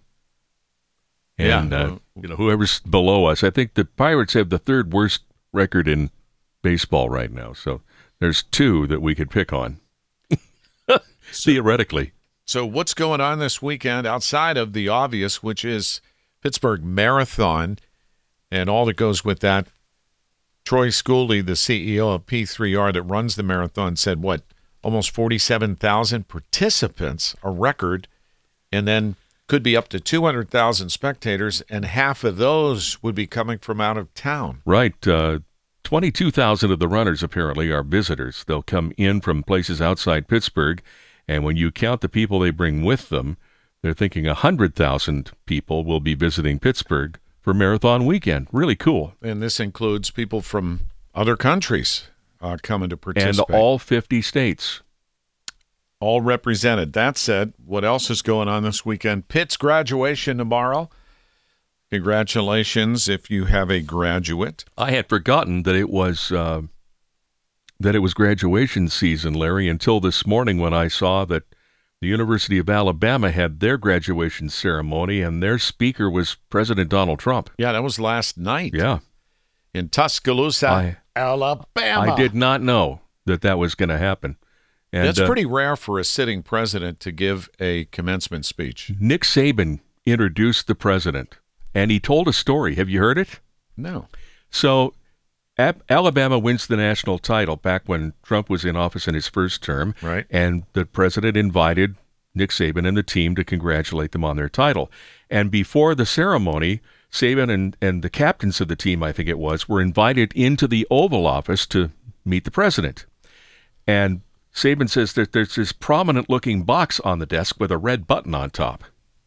And whoever's below us. I think the Pirates have the 3rd worst record in baseball right now. So there's 2 that we could pick on. Theoretically. So what's going on this weekend outside of the obvious, which is Pittsburgh Marathon and all that goes with that? Troy Schooley, the CEO of P3R that runs the marathon, said, almost 47,000 participants, a record, and then could be up to 200,000 spectators, and half of those would be coming from out of town. Right. 22,000 of the runners apparently are visitors. They'll come in from places outside Pittsburgh, and when you count the people they bring with them, they're thinking 100,000 people will be visiting Pittsburgh for Marathon Weekend. Really cool. And this includes people from other countries coming to participate. And all 50 states. All represented. That said, what else is going on this weekend? Pitt's graduation tomorrow. Congratulations if you have a graduate. I had forgotten that it was graduation season, Larry, until this morning when I saw that the University of Alabama had their graduation ceremony, and their speaker was President Donald Trump. Yeah, that was last night. Yeah. In Tuscaloosa, Alabama. I did not know that was going to happen. And that's pretty rare for a sitting president to give a commencement speech. Nick Saban introduced the president, and he told a story. Have you heard it? No. So Alabama wins the national title back when Trump was in office in his first term. Right. And the president invited Nick Saban and the team to congratulate them on their title. And before the ceremony, Saban and the captains of the team, I think it was, were invited into the Oval Office to meet the president. And Saban says that there's this prominent-looking box on the desk with a red button on top.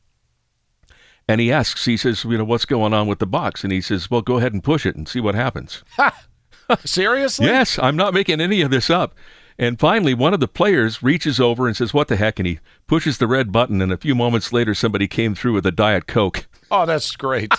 And he asks, he says, what's going on with the box? And he says, well, go ahead and push it and see what happens. Seriously? Yes, I'm not making any of this up. And finally, one of the players reaches over and says, what the heck? And he pushes the red button, and a few moments later, somebody came through with a Diet Coke. Oh, that's great.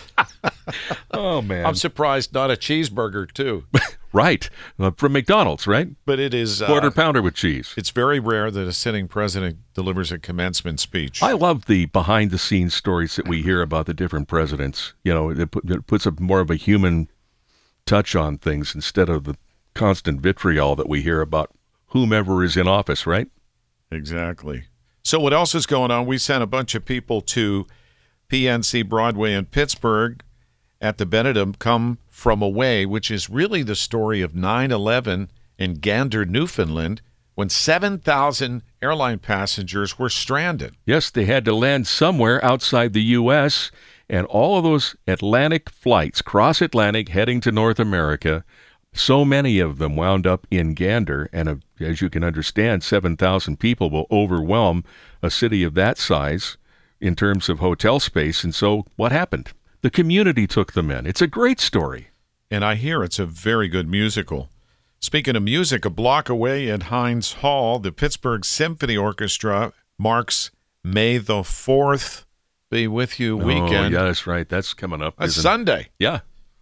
Oh, man. I'm surprised not a cheeseburger, too. Right. From McDonald's, right? But it is... Quarter pounder with cheese. It's very rare that a sitting president delivers a commencement speech. I love the behind-the-scenes stories that we hear about the different presidents. It puts more of a human touch on things instead of the constant vitriol that we hear about whomever is in office, right? Exactly. So what else is going on? We sent a bunch of people to PNC Broadway in Pittsburgh at the Benedum Come From Away, which is really the story of 9/11 in Gander, Newfoundland, when 7,000 airline passengers were stranded. Yes, they had to land somewhere outside the U.S., and all of those Atlantic flights, cross-Atlantic, heading to North America, so many of them wound up in Gander, and as you can understand, 7,000 people will overwhelm a city of that size in terms of hotel space, and so what happened? The community took them in. It's a great story. And I hear it's a very good musical. Speaking of music, a block away at Heinz Hall, the Pittsburgh Symphony Orchestra marks May the 4th Be With You weekend. Oh, yeah, that's right. That's coming up. It's Sunday. Yeah.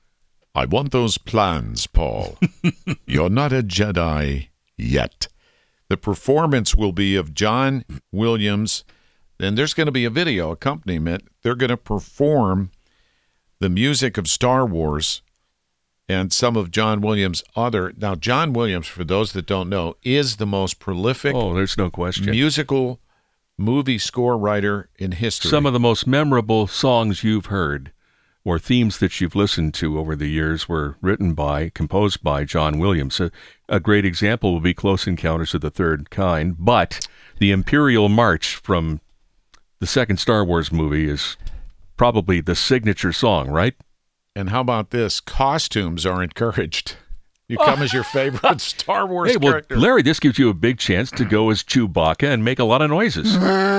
I want those plans, Paul. You're not a Jedi yet. The performance will be of John Williams, and there's going to be a video accompaniment. They're going to perform the music of Star Wars and some of John Williams' other. Now, John Williams, for those that don't know, is the most prolific there's no question. musical movie score writer in history. Some of the most memorable songs you've heard or themes that you've listened to over the years were composed by John Williams. A great example would be Close Encounters of the Third Kind, but the Imperial March from the second Star Wars movie is probably the signature song, right? And how about this? Costumes are encouraged. You come as your favorite Star Wars character. Larry, this gives you a big chance to go as Chewbacca and make a lot of noises.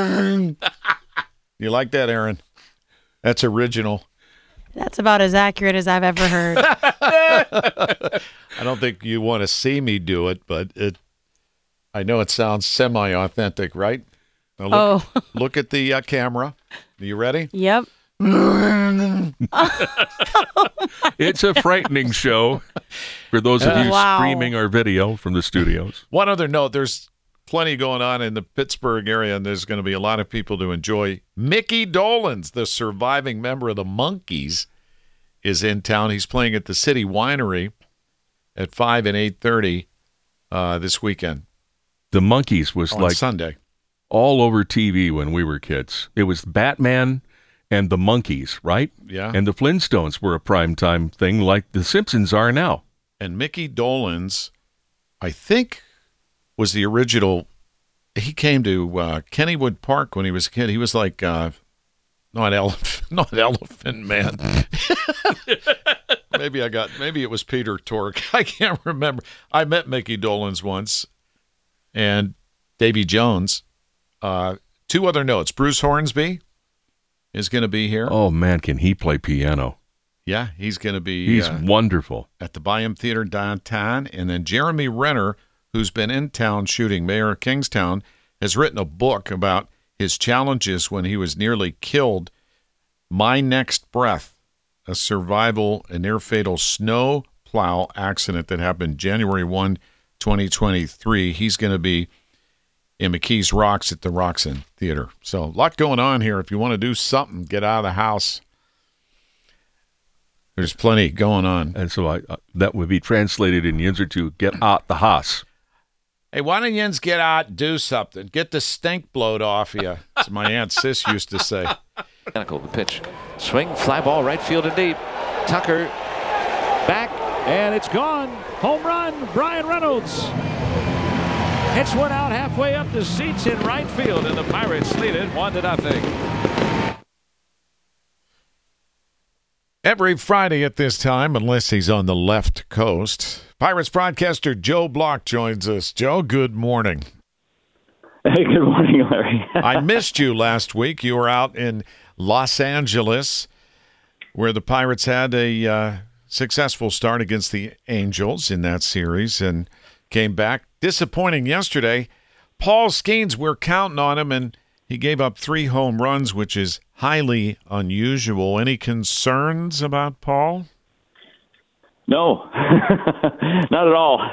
You like that, Aaron? That's original. That's about as accurate as I've ever heard. I don't think you want to see me do it, but I know it sounds semi-authentic, right? Now look at the camera. Are you ready? Yep. It's a frightening show for those of you streaming our video from the studios. One other note, there's plenty going on in the Pittsburgh area, and there's going to be a lot of people to enjoy. Mickey Dolenz, the surviving member of the Monkees, is in town. He's playing at the City Winery at 5 and 8:30 this weekend. The Monkees was on Sunday. All over TV when we were kids. It was Batman and the Monkees, right? Yeah. And the Flintstones were a primetime thing like the Simpsons are now. And Mickey Dolenz, I think, was the original. He came to Kennywood Park when he was a kid. He was like, not Elephant Man. Maybe it was Peter Tork. I can't remember. I met Mickey Dolenz once, and Davy Jones. Two other notes. Bruce Hornsby is going to be here. Oh, man, can he play piano? Yeah, he's going to be. He's wonderful. At the Byam Theater downtown. And then Jeremy Renner, who's been in town shooting, mayor of Kingstown, has written a book about his challenges when he was nearly killed. My Next Breath, a survival, a near-fatal snow plow accident that happened January 1, 2023. He's going to be in McKees Rocks at the Roxon Theater. So a lot going on here. If you want to do something, get out of the house. There's plenty going on. And so that would be translated in Yinzer to get out the house. Hey, why don't yins get out and do something? Get the stink blowed off you, as my Aunt Sis used to say. The pitch. Swing, fly ball, right field and deep. Tucker back, and it's gone. Home run, Brian Reynolds. Hits one out halfway up the seats in right field, and the Pirates lead it 1-0. Every Friday at this time, unless he's on the left coast, Pirates broadcaster Joe Block joins us. Joe, good morning. Hey, good morning, Larry. I missed you last week. You were out in Los Angeles, where the Pirates had a successful start against the Angels in that series and came back. Disappointing yesterday. Paul Skeens, we're counting on him, and he gave up 3 home runs, which is highly unusual. Any concerns about Paul? No, not at all.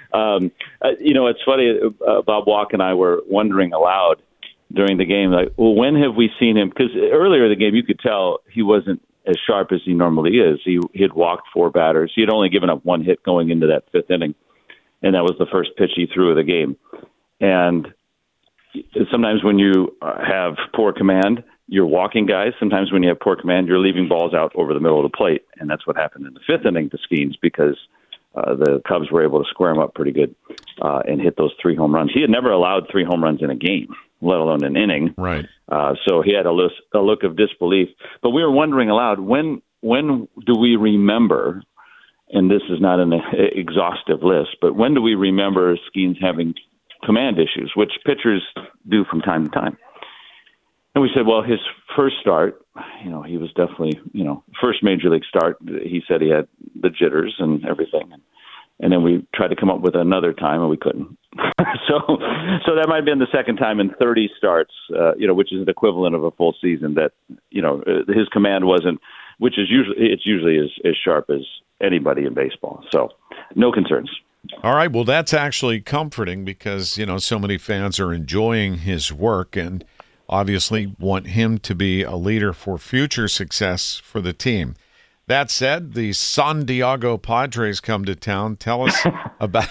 It's funny. Bob Walk and I were wondering aloud during the game, like, well, when have we seen him? Because earlier in the game, you could tell he wasn't as sharp as he normally is. He had walked 4 batters. He had only given up 1 hit going into that 5th inning, and that was the first pitch he threw of the game. And sometimes when you have poor command, you're walking guys. Sometimes when you have poor command, you're leaving balls out over the middle of the plate. And that's what happened in the 5th inning to Skeens, because the Cubs were able to square him up pretty good and hit those 3 home runs. He had never allowed 3 home runs in a game, let alone an inning. Right. So he had a look of disbelief. But we were wondering aloud, when do we remember, and this is not an exhaustive list, but when do we remember Skeens having command issues, which pitchers do from time to time? And we said, well, his first start, he was definitely, first major league start, he said he had the jitters and everything. And then we tried to come up with another time, and we couldn't. So that might have been the second time in 30 starts, which is the equivalent of a full season, that, his command wasn't, which is usually as sharp as anybody in baseball. So no concerns. All right. Well, that's actually comforting, because, so many fans are enjoying his work and obviously want him to be a leader for future success for the team. That said, the San Diego Padres come to town. Tell us about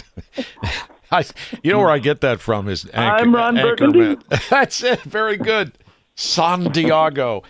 where I get that from is I'm Ron Burgundy. That's it. Very good. San Diego.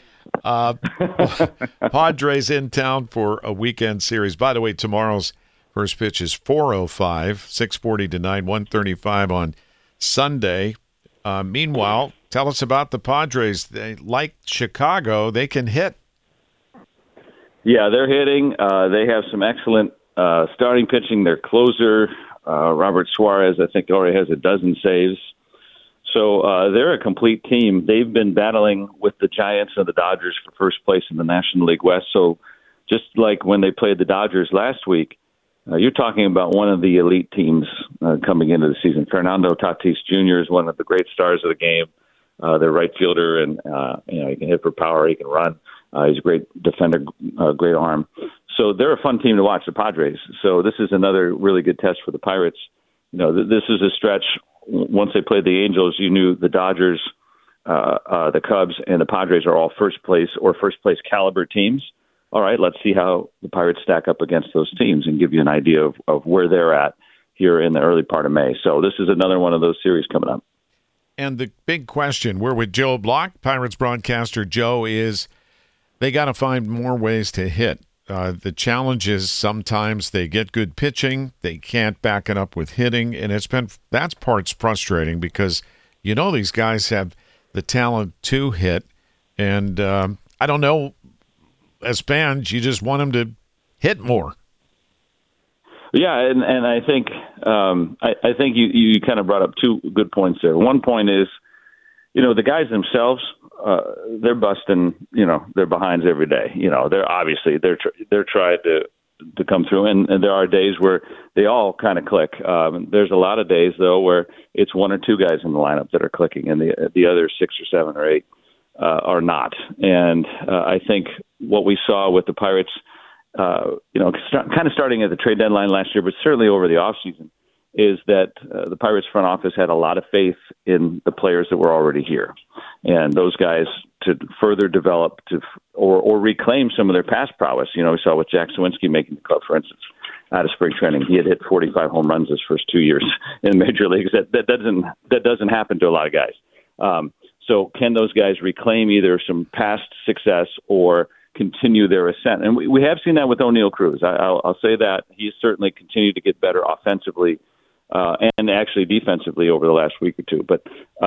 Padres in town for a weekend series. By the way, tomorrow's first pitch is 4:05, 6:40 to 9, 1:35 on Sunday. Meanwhile, tell us about the Padres. They, like Chicago, they can hit. Yeah, they're hitting. They have some excellent starting pitching. Their closer, Robert Suarez, I think already has a dozen saves. So they're a complete team. They've been battling with the Giants and the Dodgers for first place in the National League West. So just like when they played the Dodgers last week, you're talking about one of the elite teams coming into the season. Fernando Tatis Jr. is one of the great stars of the game. Their right fielder, and he can hit for power. He can run. He's a great defender, great arm. So they're a fun team to watch, the Padres. So this is another really good test for the Pirates. This is a stretch. Once they played the Angels, you knew the Dodgers, the Cubs, and the Padres are all first place caliber teams. All right, let's see how the Pirates stack up against those teams and give you an idea of where they're at here in the early part of May. So this is another one of those series coming up. And the big question, we're with Joe Block, Pirates broadcaster. Joe, is they got to find more ways to hit. The challenge is sometimes they get good pitching, they can't back it up with hitting, and that's part's frustrating, because these guys have the talent to hit, and I don't know, as fans, you just want them to hit more. Yeah, and I think I think you kind of brought up two good points there. One point is, the guys themselves, they're busting, their behinds every day. They're obviously they're trying to come through, and there are days where they all kind of click. There's a lot of days though where it's one or two guys in the lineup that are clicking, and the other 6 or 7 or 8 are not. And I think what we saw with the Pirates, kind of starting at the trade deadline last year, but certainly over the offseason, is that the Pirates front office had a lot of faith in the players that were already here, and those guys to further develop or reclaim some of their past prowess. We saw with Jack Sawinski making the club, for instance, out of spring training. He had hit 45 home runs his first 2 years in major leagues. That doesn't happen to a lot of guys. So can those guys reclaim either some past success or continue their ascent? And we have seen that with O'Neal Cruz. I'll say that he's certainly continued to get better offensively and actually defensively over the last week or two. But,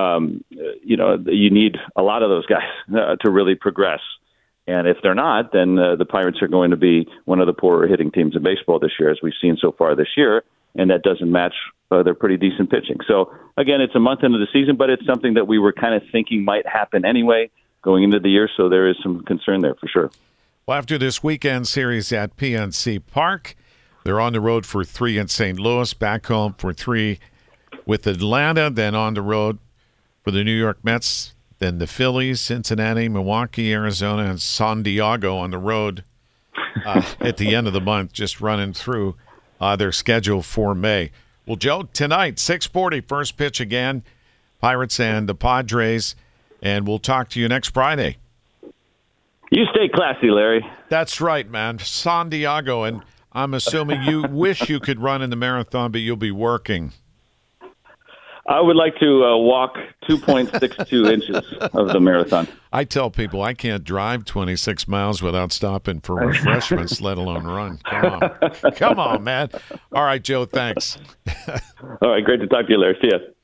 you need a lot of those guys to really progress. And if they're not, then the Pirates are going to be one of the poorer hitting teams in baseball this year, as we've seen so far this year. And that doesn't match their pretty decent pitching. So, again, it's a month into the season, but it's something that we were kind of thinking might happen anyway going into the year. So there is some concern there for sure. Well, after this weekend series at PNC Park, they're on the road for 3 in St. Louis, back home for 3 with Atlanta, then on the road for the New York Mets, then the Phillies, Cincinnati, Milwaukee, Arizona, and San Diego on the road at the end of the month, just running through their schedule for May. Well, Joe, tonight, 6:40, first pitch again, Pirates and the Padres, and we'll talk to you next Friday. You stay classy, Larry. That's right, man. San Diego, and I'm assuming you wish you could run in the marathon, but you'll be working. I would like to walk 2.62 inches of the marathon. I tell people I can't drive 26 miles without stopping for refreshments, let alone run. Come on, man. All right, Joe, thanks. All right, great to talk to you, Larry. See ya.